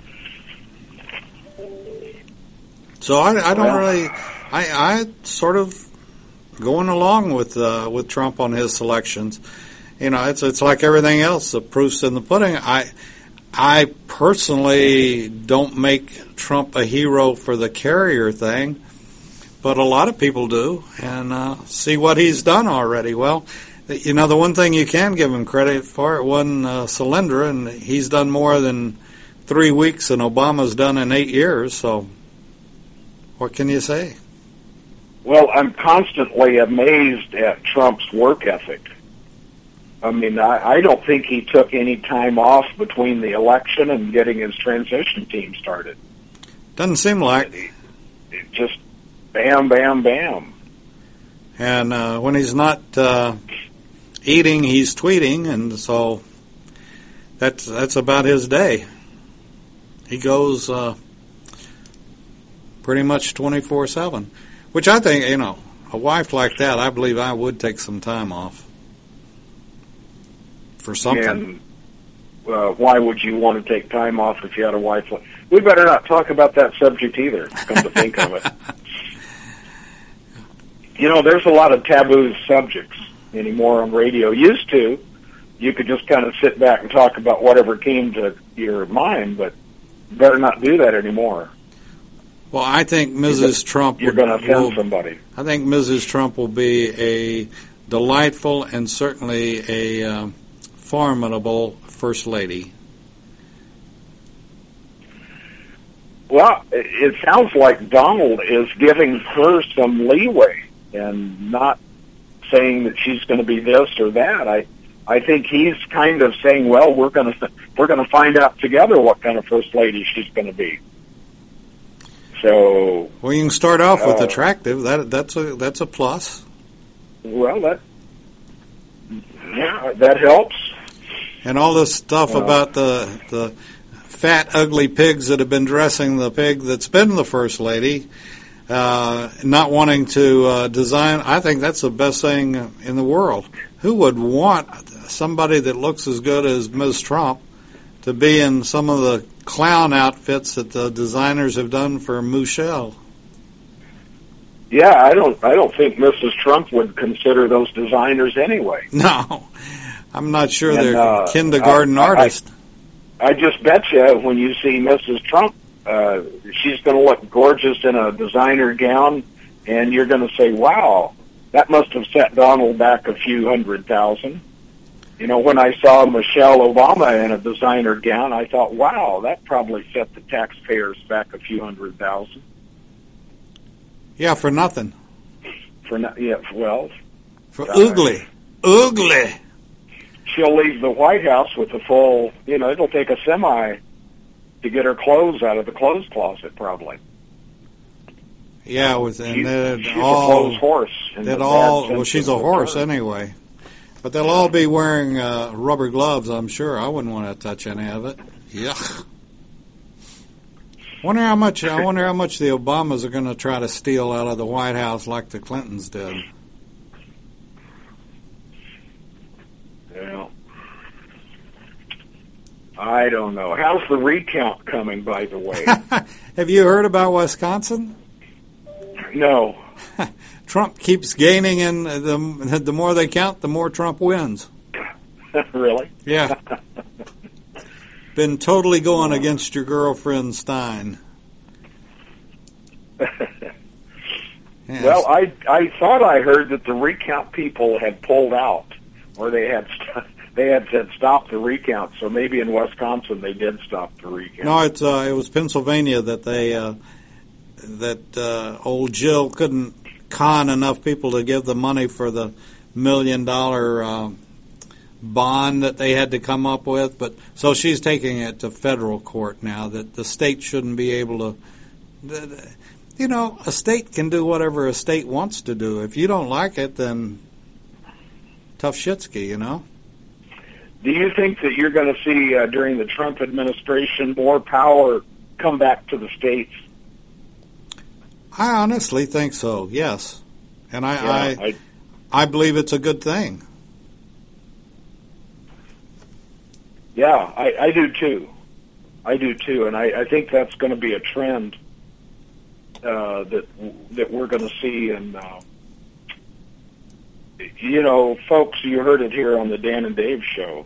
Speaker 2: So I, I don't
Speaker 3: well,
Speaker 2: really, I, I sort of going along with uh, with Trump on his selections. You know, it's it's like everything else. The proof's in the pudding. I I personally don't make Trump a hero for the carrier thing. But a lot of people do, and uh, see what he's done already. Well, you know, the one thing you can give him credit for, it wasn't uh, Solyndra, and he's done more than three weeks than Obama's done in eight years, so what can you say?
Speaker 3: Well, I'm constantly amazed at Trump's work ethic. I mean, I, I don't think he took any time off between the election and getting his transition team started.
Speaker 2: Doesn't seem like.
Speaker 3: It, it just... Bam, bam, bam.
Speaker 2: And uh, when he's not uh, eating, he's tweeting, and so that's that's about his day. He goes uh, pretty much twenty-four seven, which I think, you know, a wife like that, I believe I would take some time off for something.
Speaker 3: And uh, why would you want to take time off if you had a wife like... We better not talk about that subject either, come to think of it. You know, there's a lot of taboo subjects anymore on radio. Used to, you could just kind of sit back and talk about whatever came to your mind, but better not do that anymore.
Speaker 2: Well, I think Missus Trump...
Speaker 3: You're going to offend somebody.
Speaker 2: I think Missus Trump will be a delightful and certainly a uh, formidable First Lady.
Speaker 3: Well, it sounds like Donald is giving her some leeway and not saying that she's going to be this or that. I, I think he's kind of saying, "Well, we're going to we're going to find out together what kind of first lady she's going to be." So,
Speaker 2: well, you can start off with
Speaker 3: uh,
Speaker 2: attractive. That that's a that's a plus.
Speaker 3: Well, that yeah, that helps.
Speaker 2: And all this stuff uh, about the the fat, ugly pigs that have been dressing the pig that's been the first lady. Uh, not wanting to uh, design, I think that's the best thing in the world. Who would want somebody that looks as good as Miz Trump to be in some of the clown outfits that the designers have done for Michelle?
Speaker 3: Yeah, I don't. I don't think Missus Trump would consider those designers anyway.
Speaker 2: No, I'm not sure
Speaker 3: and,
Speaker 2: they're
Speaker 3: uh,
Speaker 2: kindergarten
Speaker 3: I,
Speaker 2: artists.
Speaker 3: I, I just bet you when you see Missus Trump, uh, she's going to look gorgeous in a designer gown, and you're going to say, "Wow, that must have set Donald back a few hundred thousand." You know, when I saw Michelle Obama in a designer gown, I thought, "Wow, that probably set the taxpayers back a few hundred thousand."
Speaker 2: Yeah, for nothing.
Speaker 3: For not, yeah, well,
Speaker 2: for uh, ugly, ugly.
Speaker 3: She'll leave the White House with a full. You know, it'll take a semi to get her clothes out of the clothes closet, probably.
Speaker 2: Yeah, with and
Speaker 3: she,
Speaker 2: they'd
Speaker 3: she's
Speaker 2: all,
Speaker 3: a clothes horse.
Speaker 2: They'd all. Well, she's a horse term. Anyway. But they'll all be wearing uh, rubber gloves, I'm sure. I wouldn't want to touch any of it. Yuck. Wonder how much. I wonder how much the Obamas are going to try to steal out of the White House, like the Clintons did.
Speaker 3: Yeah. I don't know. How's the recount coming, by the way?
Speaker 2: Have you heard about Wisconsin?
Speaker 3: No.
Speaker 2: Trump keeps gaining, and the the more they count, the more Trump wins.
Speaker 3: Really?
Speaker 2: Yeah. Been totally going against your girlfriend Stein. Yes.
Speaker 3: Well, I I thought I heard that the recount people had pulled out, or they had st- they had said stop the recount. So maybe in Wisconsin they did stop the recount.
Speaker 2: No, it's uh, it was Pennsylvania that they uh, that uh, old Jill couldn't con enough people to give the money for the million dollar uh, bond that they had to come up with. But so she's taking it to federal court now, that the state shouldn't be able to. You know, a state can do whatever a state wants to do. If you don't like it, then tough shitsky, you know.
Speaker 3: Do you think that you're going to see uh, during the Trump administration more power come back to the states?
Speaker 2: I honestly think so, yes. And I
Speaker 3: Yeah,
Speaker 2: I,
Speaker 3: I
Speaker 2: I believe it's a good thing.
Speaker 3: Yeah, I, I do too. I do too, and I, I think that's going to be a trend uh, that that we're going to see. And uh, you know, folks, you heard it here on the Dan and Dave show.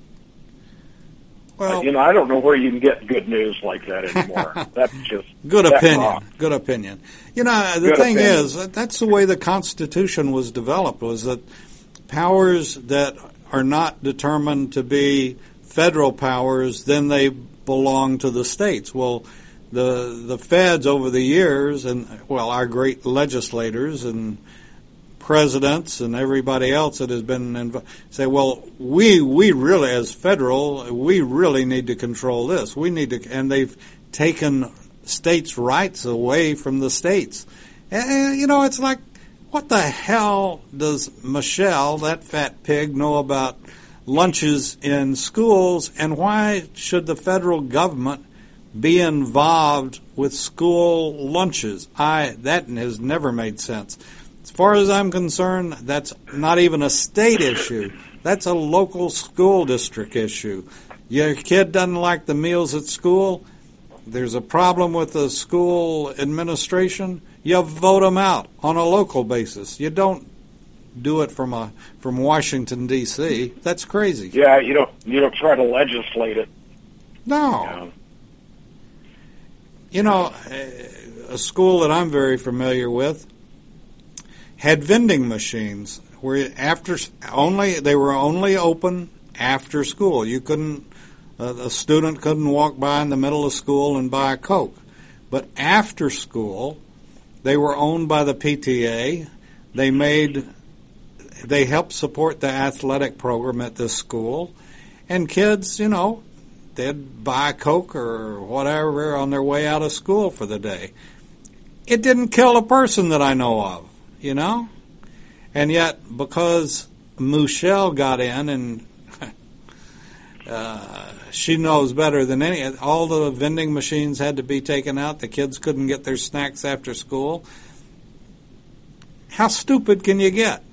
Speaker 2: Well,
Speaker 3: uh, you know, I don't know where you can get good news like that anymore. That's just
Speaker 2: good
Speaker 3: that
Speaker 2: opinion.
Speaker 3: rock.
Speaker 2: Good opinion. You know, the
Speaker 3: Good
Speaker 2: thing
Speaker 3: opinion.
Speaker 2: is, that's the way the Constitution was developed, was that powers that are not determined to be federal powers, then they belong to the states. Well, the the feds over the years, and well, our great legislators and presidents and everybody else that has been inv- say, well, we we really, as federal, we really need to control this. We need to, and they've taken states' rights away from the states. And, you know, it's like, what the hell does Michelle, that fat pig, know about lunches in schools, and why should the federal government be involved with school lunches? I that has never made sense. As far as I'm concerned, that's not even a state issue. That's a local school district issue. Your kid doesn't like the meals at school, there's a problem with the school administration, you vote them out on a local basis. You don't do it from a from Washington, D C That's crazy.
Speaker 3: Yeah, you don't you don't try to legislate it.
Speaker 2: No.
Speaker 3: You know.
Speaker 2: You know, a school that I'm very familiar with had vending machines where after only they were only open after school. You couldn't uh, a student couldn't walk by in the middle of school and buy a Coke. But after school, they were owned by the P T A. They made they helped support the athletic program at this school, and kids, you know, they'd buy a Coke or whatever on their way out of school for the day. It didn't kill a person that I know of, you know? And yet, because Michelle got in and uh, she knows better than any, all the vending machines had to be taken out. The kids couldn't get their snacks after school. How stupid can you get?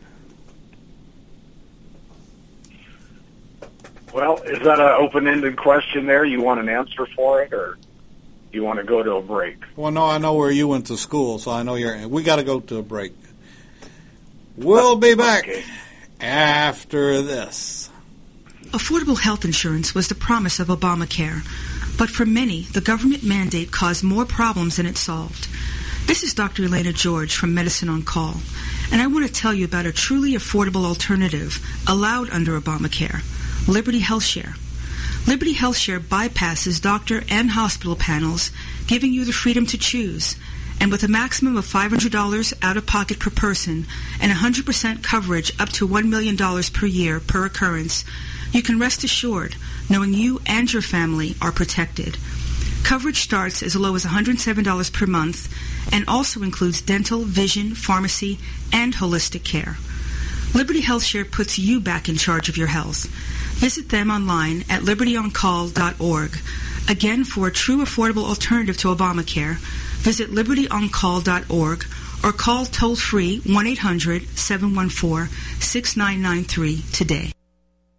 Speaker 3: Well, is that an open-ended question there? You want an answer for it, or you want to go to a break?
Speaker 2: Well, no, I know where you went to school, so I know you're. We got to go to a break. We'll be back
Speaker 3: Okay.
Speaker 2: after this.
Speaker 8: Affordable health insurance was the promise of Obamacare, but for many, the government mandate caused more problems than it solved. This is Doctor Elena George from Medicine on Call, and I want to tell you about a truly affordable alternative allowed under Obamacare, Liberty HealthShare. Liberty HealthShare bypasses doctor and hospital panels, giving you the freedom to choose. And with a maximum of five hundred dollars out-of-pocket per person and one hundred percent coverage up to one million dollars per year per occurrence, you can rest assured knowing you and your family are protected. Coverage starts as low as one hundred seven dollars per month and also includes dental, vision, pharmacy, and holistic care. Liberty HealthShare puts you back in charge of your health. Visit them online at liberty on call dot org. Again, for a true affordable alternative to Obamacare, visit liberty on call dot org or call toll-free one eight hundred seven one four six nine nine three today.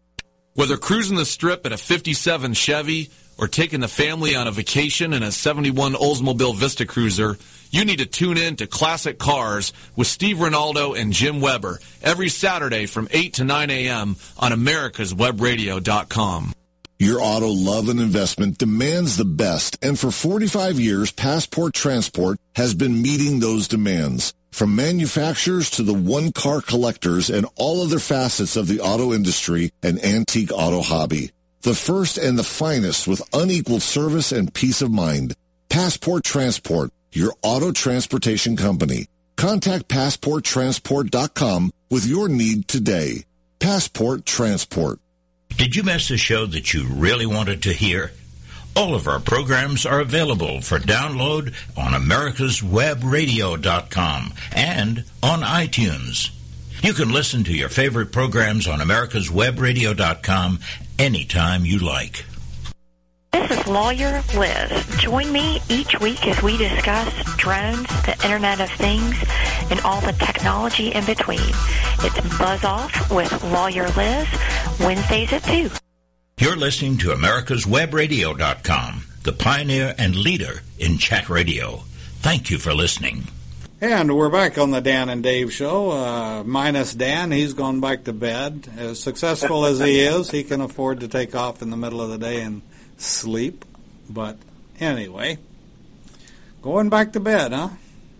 Speaker 9: Whether cruising the strip in a fifty-seven Chevy or taking the family on a vacation in a seventy-one Oldsmobile Vista Cruiser, you need to tune in to Classic Cars with Steve Ronaldo and Jim Weber every Saturday from eight to nine a.m. on americas web radio dot com.
Speaker 4: Your auto love and investment demands the best, and for forty-five years, Passport Transport has been meeting those demands. From manufacturers to the one-car collectors and all other facets of the auto industry and antique auto hobby. The first and the finest with unequaled service and peace of mind. Passport Transport, your auto transportation company. Contact passport transport dot com with your need today. Passport Transport.
Speaker 1: Did you miss a show that you really wanted to hear? All of our programs are available for download on americas web radio dot com and on iTunes. You can listen to your favorite programs on americas web radio dot com anytime you like.
Speaker 10: This is Lawyer Liz. Join me each week as we discuss drones, the Internet of Things, and all the technology in between. It's Buzz Off with Lawyer Liz, Wednesdays at two.
Speaker 1: You're listening to americas web radio dot com, the pioneer and leader in chat radio. Thank you for listening.
Speaker 2: And we're back on the Dan and Dave show. Uh, minus Dan, he's gone back to bed. As successful as he is, he can afford to take off in the middle of the day and sleep. But anyway, going back to bed, huh?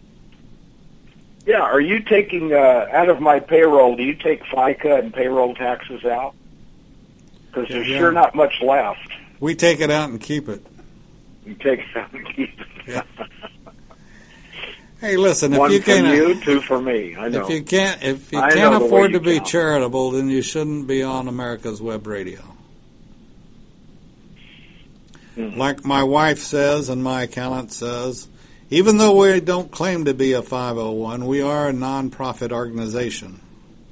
Speaker 3: Yeah, are you taking, uh, out of my payroll, do you take FICA and payroll taxes out? Because there's yeah. sure not much left.
Speaker 2: We take it out and keep it.
Speaker 3: You take it out and keep it.
Speaker 2: Yeah. Hey, listen, if
Speaker 3: One
Speaker 2: you can't,
Speaker 3: for you, two for me. I know.
Speaker 2: If you can't, if you
Speaker 3: I
Speaker 2: can't afford
Speaker 3: you
Speaker 2: to be
Speaker 3: count.
Speaker 2: charitable, then you shouldn't be on America's Web Radio. Mm-hmm. Like my wife says and my accountant says, even though we don't claim to be a five oh one, we are a non-profit organization.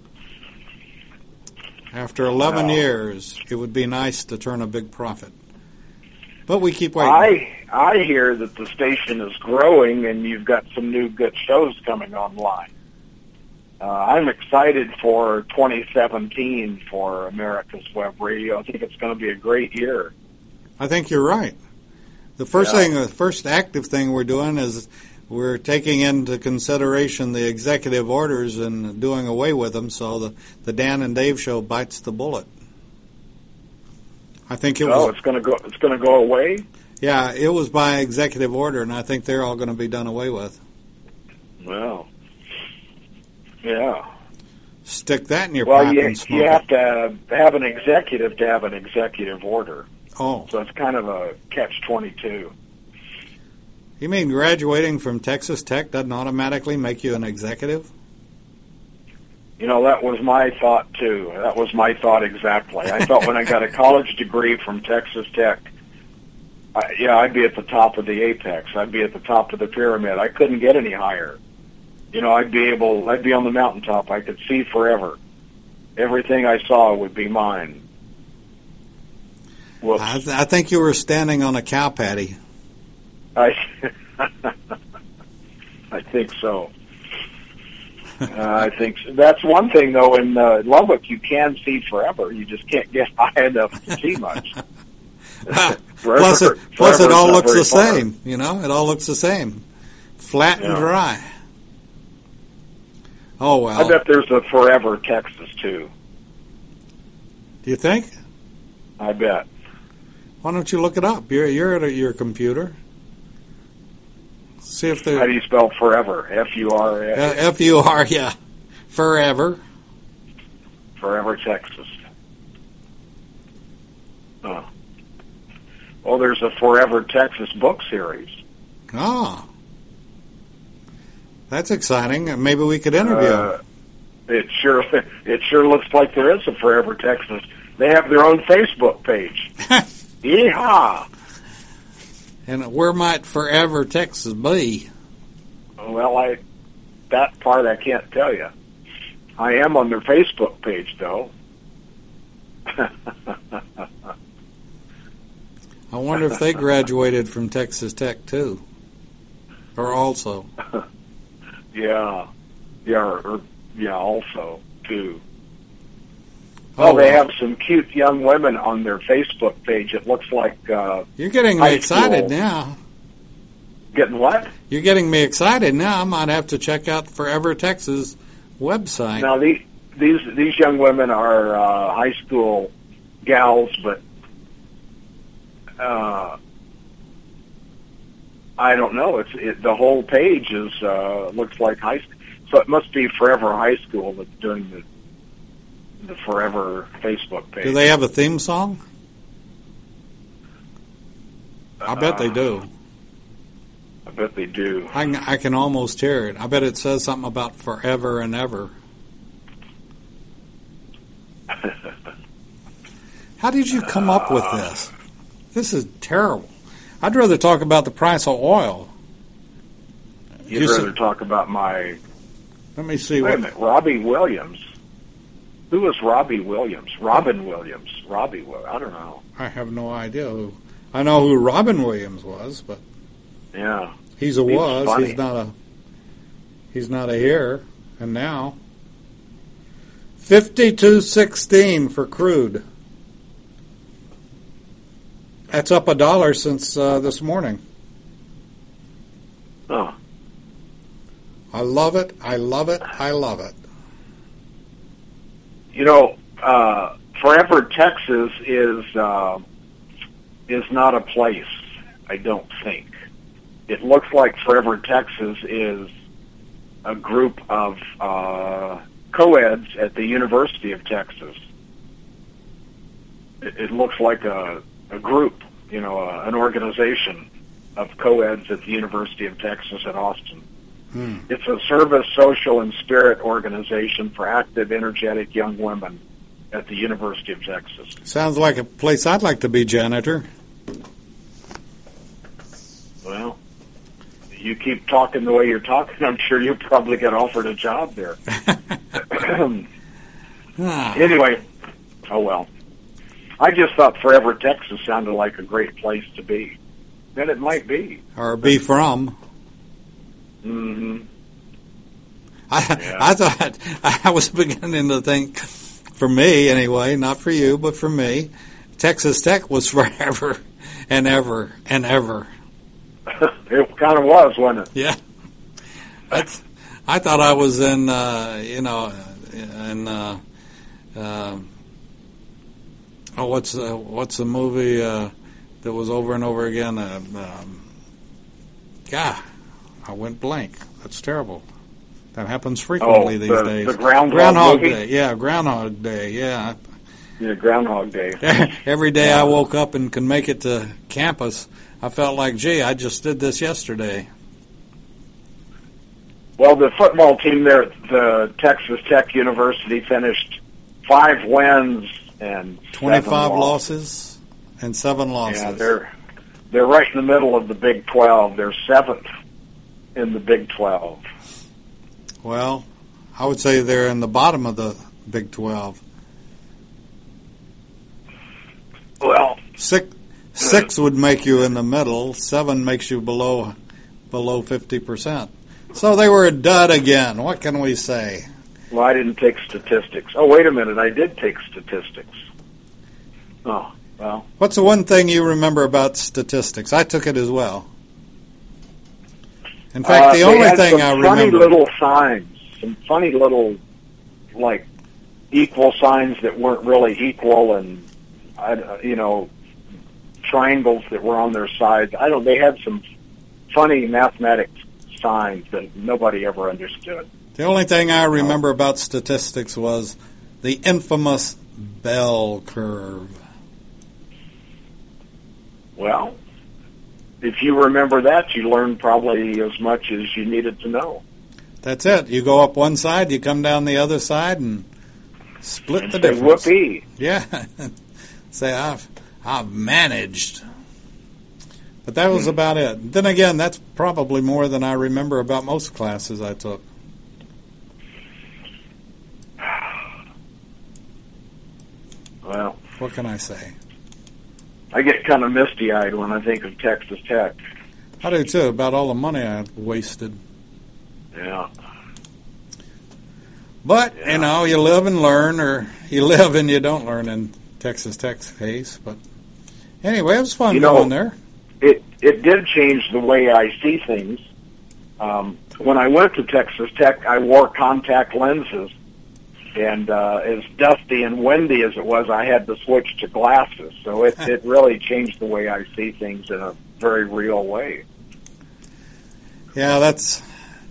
Speaker 2: After eleven
Speaker 3: wow.
Speaker 2: years, it would be nice to turn a big profit. But we keep waiting.
Speaker 3: I I hear that the station is growing and you've got some new good shows coming online. Uh, I'm excited for twenty seventeen for America's Web Radio. I think it's going to be a great year.
Speaker 2: I think you're right. The first
Speaker 3: yeah.
Speaker 2: thing, the first active thing we're doing is we're taking into consideration the executive orders and doing away with them, so the, the Dan and Dave show bites the bullet. I think it
Speaker 3: oh,
Speaker 2: was.
Speaker 3: Oh, it's going to go. It's going to go away.
Speaker 2: Yeah, it was by executive order, and I think they're all going to be done away with.
Speaker 3: Well, yeah.
Speaker 2: Stick that in your
Speaker 3: well,
Speaker 2: pipe
Speaker 3: you,
Speaker 2: and smoke
Speaker 3: you
Speaker 2: it.
Speaker 3: have to have an executive to have an executive order.
Speaker 2: Oh,
Speaker 3: so it's kind of a catch twenty-two.
Speaker 2: You mean graduating from Texas Tech doesn't automatically make you an executive?
Speaker 3: You know, that was my thought, too. That was my thought exactly. I thought when I got a college degree from Texas Tech, I, yeah, I'd be at the top of the apex. I'd be at the top of the pyramid. I couldn't get any higher. You know, I'd be able, I'd be on the mountaintop. I could see forever. Everything I saw would be mine. Whoops.
Speaker 2: I, th- I think you were standing on a cow patty.
Speaker 3: I, I think so. Uh, I think so. That's one thing, though. In uh, Lubbock, you can see forever. You just can't get high enough to see much. forever,
Speaker 2: plus, it, plus it all looks the
Speaker 3: far.
Speaker 2: same. You know, it all looks the same, flat
Speaker 3: yeah.
Speaker 2: and dry. Oh well.
Speaker 3: I bet there's a Forever Texas too.
Speaker 2: Do you think?
Speaker 3: I bet.
Speaker 2: Why don't you look it up? You're you're at your computer. See if there.
Speaker 3: How do you spell forever? F U R.
Speaker 2: F U R. Yeah, forever.
Speaker 3: Forever Texas. Oh. Well, there's a Forever Texas book series.
Speaker 2: Oh. That's exciting. Maybe we could interview
Speaker 3: uh,
Speaker 2: him.
Speaker 3: It sure it sure looks like there is a Forever Texas. They have their own Facebook page. Yeehaw!
Speaker 2: And where might Forever Texas be?
Speaker 3: Well, I that part I can't tell you. I am on their Facebook page, though.
Speaker 2: I wonder if they graduated from Texas Tech, too. Or also.
Speaker 3: Yeah. Yeah, or, or, yeah, also, too. Oh, they have some cute young women on their Facebook page. It looks like uh,
Speaker 2: you're getting me excited now.
Speaker 3: Getting what?
Speaker 2: You're getting me excited now. I might have to check out Forever Texas website.
Speaker 3: Now, the, these these young women are uh, high school gals, but uh, I don't know. It's it, the whole page is uh, looks like high school, so it must be Forever High School that's doing the the Forever Facebook page.
Speaker 2: Do they have a theme song? I bet
Speaker 3: uh,
Speaker 2: they do.
Speaker 3: I bet they do.
Speaker 2: I can, I can almost hear it. I bet it says something about forever and ever. How did you come up with this? This is terrible. I'd rather talk about the price of oil.
Speaker 3: You'd
Speaker 2: You
Speaker 3: rather
Speaker 2: see-
Speaker 3: talk about my...
Speaker 2: Let me see
Speaker 3: Wait a
Speaker 2: what...
Speaker 3: minute, Robbie Williams. Who was Robbie Williams? Robin Williams. Robbie Williams. I don't know.
Speaker 2: I have no idea who... I know who Robin Williams was, but
Speaker 3: Yeah.
Speaker 2: he's a
Speaker 3: He
Speaker 2: was.
Speaker 3: was funny.
Speaker 2: He's not a... He's not a here. And now... fifty-two sixteen for crude. That's up a dollar since uh, this morning.
Speaker 3: Oh.
Speaker 2: I love it. I love it. I love it.
Speaker 3: You know, uh, Forever Texas is uh, is not a place, I don't think. It looks like Forever Texas is a group of uh, co-eds at the University of Texas. It, it looks like a, a group, you know, uh, an organization of co-eds at the University of Texas at Austin.
Speaker 2: Hmm.
Speaker 3: It's a service, social, and spirit organization for active, energetic young women at the University of Texas.
Speaker 2: Sounds like a place I'd like to be janitor.
Speaker 3: Well, you keep talking the way you're talking, I'm sure you'll probably get offered a job there.
Speaker 2: Ah.
Speaker 3: Anyway, oh well. I just thought Forever Texas sounded like a great place to be. And it might be.
Speaker 2: Or be from.
Speaker 3: Mm-hmm.
Speaker 2: I,
Speaker 3: Yeah.
Speaker 2: I thought, I was beginning to think, for me anyway, not for you, but for me, Texas Tech was forever and ever and ever.
Speaker 3: It kind of was, wasn't it?
Speaker 2: Yeah. That's, I thought I was in, uh, you know, in, uh, uh, oh, what's, uh, what's the movie uh, that was over and over again? Uh, um, yeah, I went blank. That's terrible. That happens frequently
Speaker 3: Oh,
Speaker 2: these
Speaker 3: the-
Speaker 2: days.
Speaker 3: the Groundhog
Speaker 2: Groundhog
Speaker 3: movie?
Speaker 2: Day. Yeah, Groundhog Day. Yeah.
Speaker 3: Yeah, Groundhog Day.
Speaker 2: Every day I woke up and could make it to campus, I felt like, gee, I just did this yesterday.
Speaker 3: Well, the football team there at the Texas Tech University finished five wins and
Speaker 2: twenty-five
Speaker 3: seven
Speaker 2: losses and seven losses.
Speaker 3: Yeah, they're they're right in the middle of the Big twelve. They're seventh in the Big twelve.
Speaker 2: Well, I would say they're in the bottom of the Big twelve.
Speaker 3: Well,
Speaker 2: Six, six would make you in the middle. Seven makes you below below fifty percent. So they were a dud again. What can we say?
Speaker 3: well, I didn't take statistics. Oh, wait a minute, I did take statistics. Oh, well,
Speaker 2: What's the one thing you remember about statistics? I took it as well. In fact,
Speaker 3: uh,
Speaker 2: the
Speaker 3: they
Speaker 2: only
Speaker 3: had
Speaker 2: thing
Speaker 3: some
Speaker 2: I
Speaker 3: funny
Speaker 2: remember...
Speaker 3: little signs, some funny little like equal signs that weren't really equal, and I, you know, triangles that were on their sides. I don't. They had some funny mathematics signs that nobody ever understood.
Speaker 2: The only thing I remember about statistics was the infamous bell curve.
Speaker 3: Well, if you remember that, you learned probably as much as you needed to know.
Speaker 2: That's it. You go up one side, you come down the other side, and split
Speaker 3: And
Speaker 2: the
Speaker 3: say,
Speaker 2: difference.
Speaker 3: whoopee.
Speaker 2: Yeah. Say, I've, I've managed. But that was about it. Then again, that's probably more than I remember about most classes I took.
Speaker 3: Well,
Speaker 2: What can I say?
Speaker 3: I get kind of misty-eyed when I think of Texas Tech.
Speaker 2: I do too, about all the money I wasted.
Speaker 3: Yeah.
Speaker 2: But,
Speaker 3: Yeah.
Speaker 2: you know, you live and learn, or you live and you don't learn in Texas Tech's case. But anyway, it was fun
Speaker 3: you know,
Speaker 2: going there.
Speaker 3: It it did change the way I see things. Um, when I went to Texas Tech, I wore contact lenses, and uh, as dusty and windy as it was, I had to switch to glasses. So it it really changed the way I see things in a very real way.
Speaker 2: Yeah, that's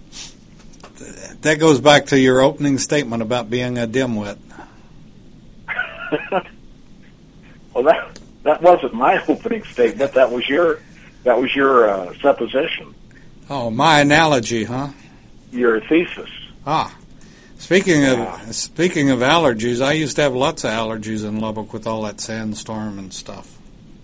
Speaker 2: that goes back to your opening statement about being a dimwit.
Speaker 3: Well, that that wasn't my opening statement. That was your that was your uh, supposition.
Speaker 2: Oh, my analogy, huh?
Speaker 3: Your thesis.
Speaker 2: Ah, speaking of
Speaker 3: Yeah.
Speaker 2: speaking of allergies, I used to have lots of allergies in Lubbock with all that sandstorm and stuff.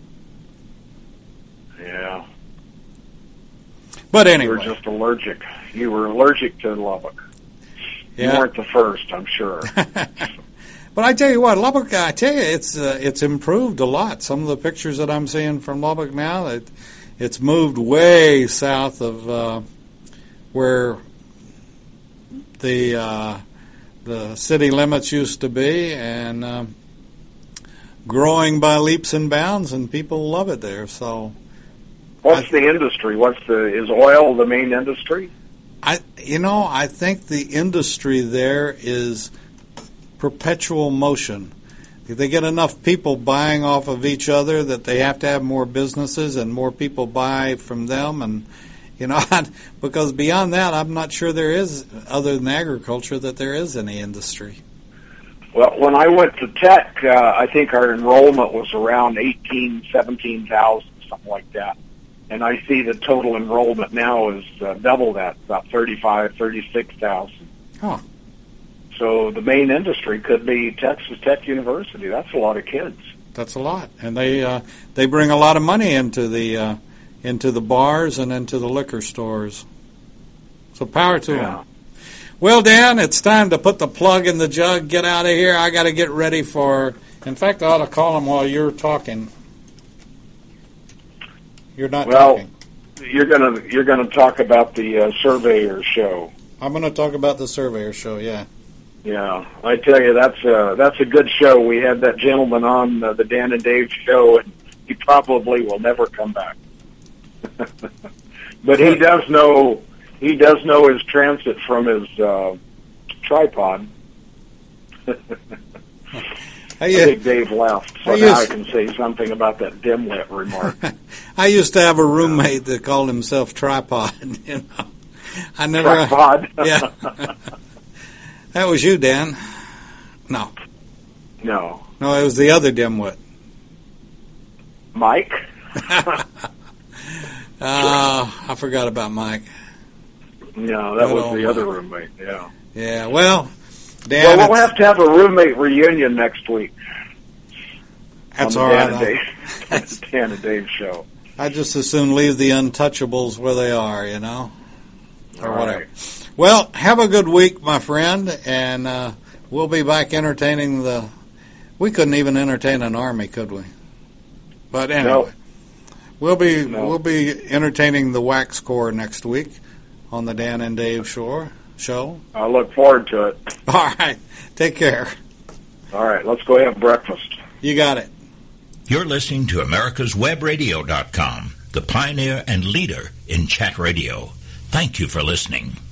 Speaker 3: Yeah.
Speaker 2: But
Speaker 3: You
Speaker 2: anyway,
Speaker 3: were just allergic. You were allergic to Lubbock. You
Speaker 2: Yeah.
Speaker 3: weren't the first, I'm sure.
Speaker 2: but I tell you what, Lubbock, I tell you, it's uh, it's improved a lot. Some of the pictures that I'm seeing from Lubbock now, it, it's moved way south of uh, where the uh, the city limits used to be, and um, growing by leaps and bounds, and people love it there. So,
Speaker 3: What's the industry? What's the is oil the main industry?
Speaker 2: I you know I think the industry there is perpetual motion. If they get enough people buying off of each other that they have to have more businesses and more people buy from them, and you know because beyond that, I'm not sure there is, other than agriculture, that there is any industry.
Speaker 3: Well, when I went to Tech, uh, I think our enrollment was around eighteen, seventeen thousand, something like that. And I see the total enrollment now is uh, double that, about thirty-five, thirty-six thousand.
Speaker 2: Oh.
Speaker 3: So the main industry could be Texas Tech University. That's a lot of kids.
Speaker 2: That's a lot, and they uh, they bring a lot of money into the uh, into the bars and into the liquor stores. So power to
Speaker 3: Yeah.
Speaker 2: them. Well, Dan, it's time to put the plug in the jug. Get out of here. I got to get ready for. In fact, I ought to call him while you're talking. You're not
Speaker 3: Well,
Speaker 2: talking.
Speaker 3: you're gonna you're gonna talk about the uh, Surveyor show.
Speaker 2: I'm going to talk about the Surveyor show. Yeah.
Speaker 3: Yeah, I tell you, that's a, that's a good show. We had that gentleman on uh, the Dan and Dave show, and he probably will never come back. But he does know he does know his transit from his uh, tripod. I
Speaker 2: I, uh,
Speaker 3: think Dave left, so
Speaker 2: I
Speaker 3: now I
Speaker 2: used-
Speaker 3: can say something about that dimwit remark.
Speaker 2: I used to have a roommate that called himself Tripod. You know, I never.
Speaker 3: Tripod?
Speaker 2: Yeah. That was you, Dan. No.
Speaker 3: No.
Speaker 2: No, it was the other dimwit.
Speaker 3: Mike?
Speaker 2: uh, I forgot about Mike.
Speaker 3: No, that
Speaker 2: Good
Speaker 3: was
Speaker 2: old
Speaker 3: the other
Speaker 2: Mike.
Speaker 3: roommate, yeah.
Speaker 2: Yeah, well, Dan,
Speaker 3: Well, we'll
Speaker 2: it's-
Speaker 3: have to have a roommate reunion next week.
Speaker 2: That's
Speaker 3: on
Speaker 2: all
Speaker 3: the
Speaker 2: right.
Speaker 3: Dan and
Speaker 2: I'll-
Speaker 3: Dave, Dan and Dave show.
Speaker 2: I just as soon leave the untouchables where they are, you know, or
Speaker 3: All
Speaker 2: whatever.
Speaker 3: right.
Speaker 2: Well, have a good week, my friend, and uh, we'll be back entertaining the. We couldn't even entertain an army, could we? But anyway,
Speaker 3: No.
Speaker 2: we'll be
Speaker 3: No.
Speaker 2: we'll be entertaining the Wax Corps next week on the Dan and Dave Shore show.
Speaker 3: I look forward to it.
Speaker 2: All right, take care.
Speaker 3: All right, let's go have breakfast.
Speaker 2: You got it.
Speaker 1: You're listening to Americas Web Radio dot com, the pioneer and leader in chat radio. Thank you for listening.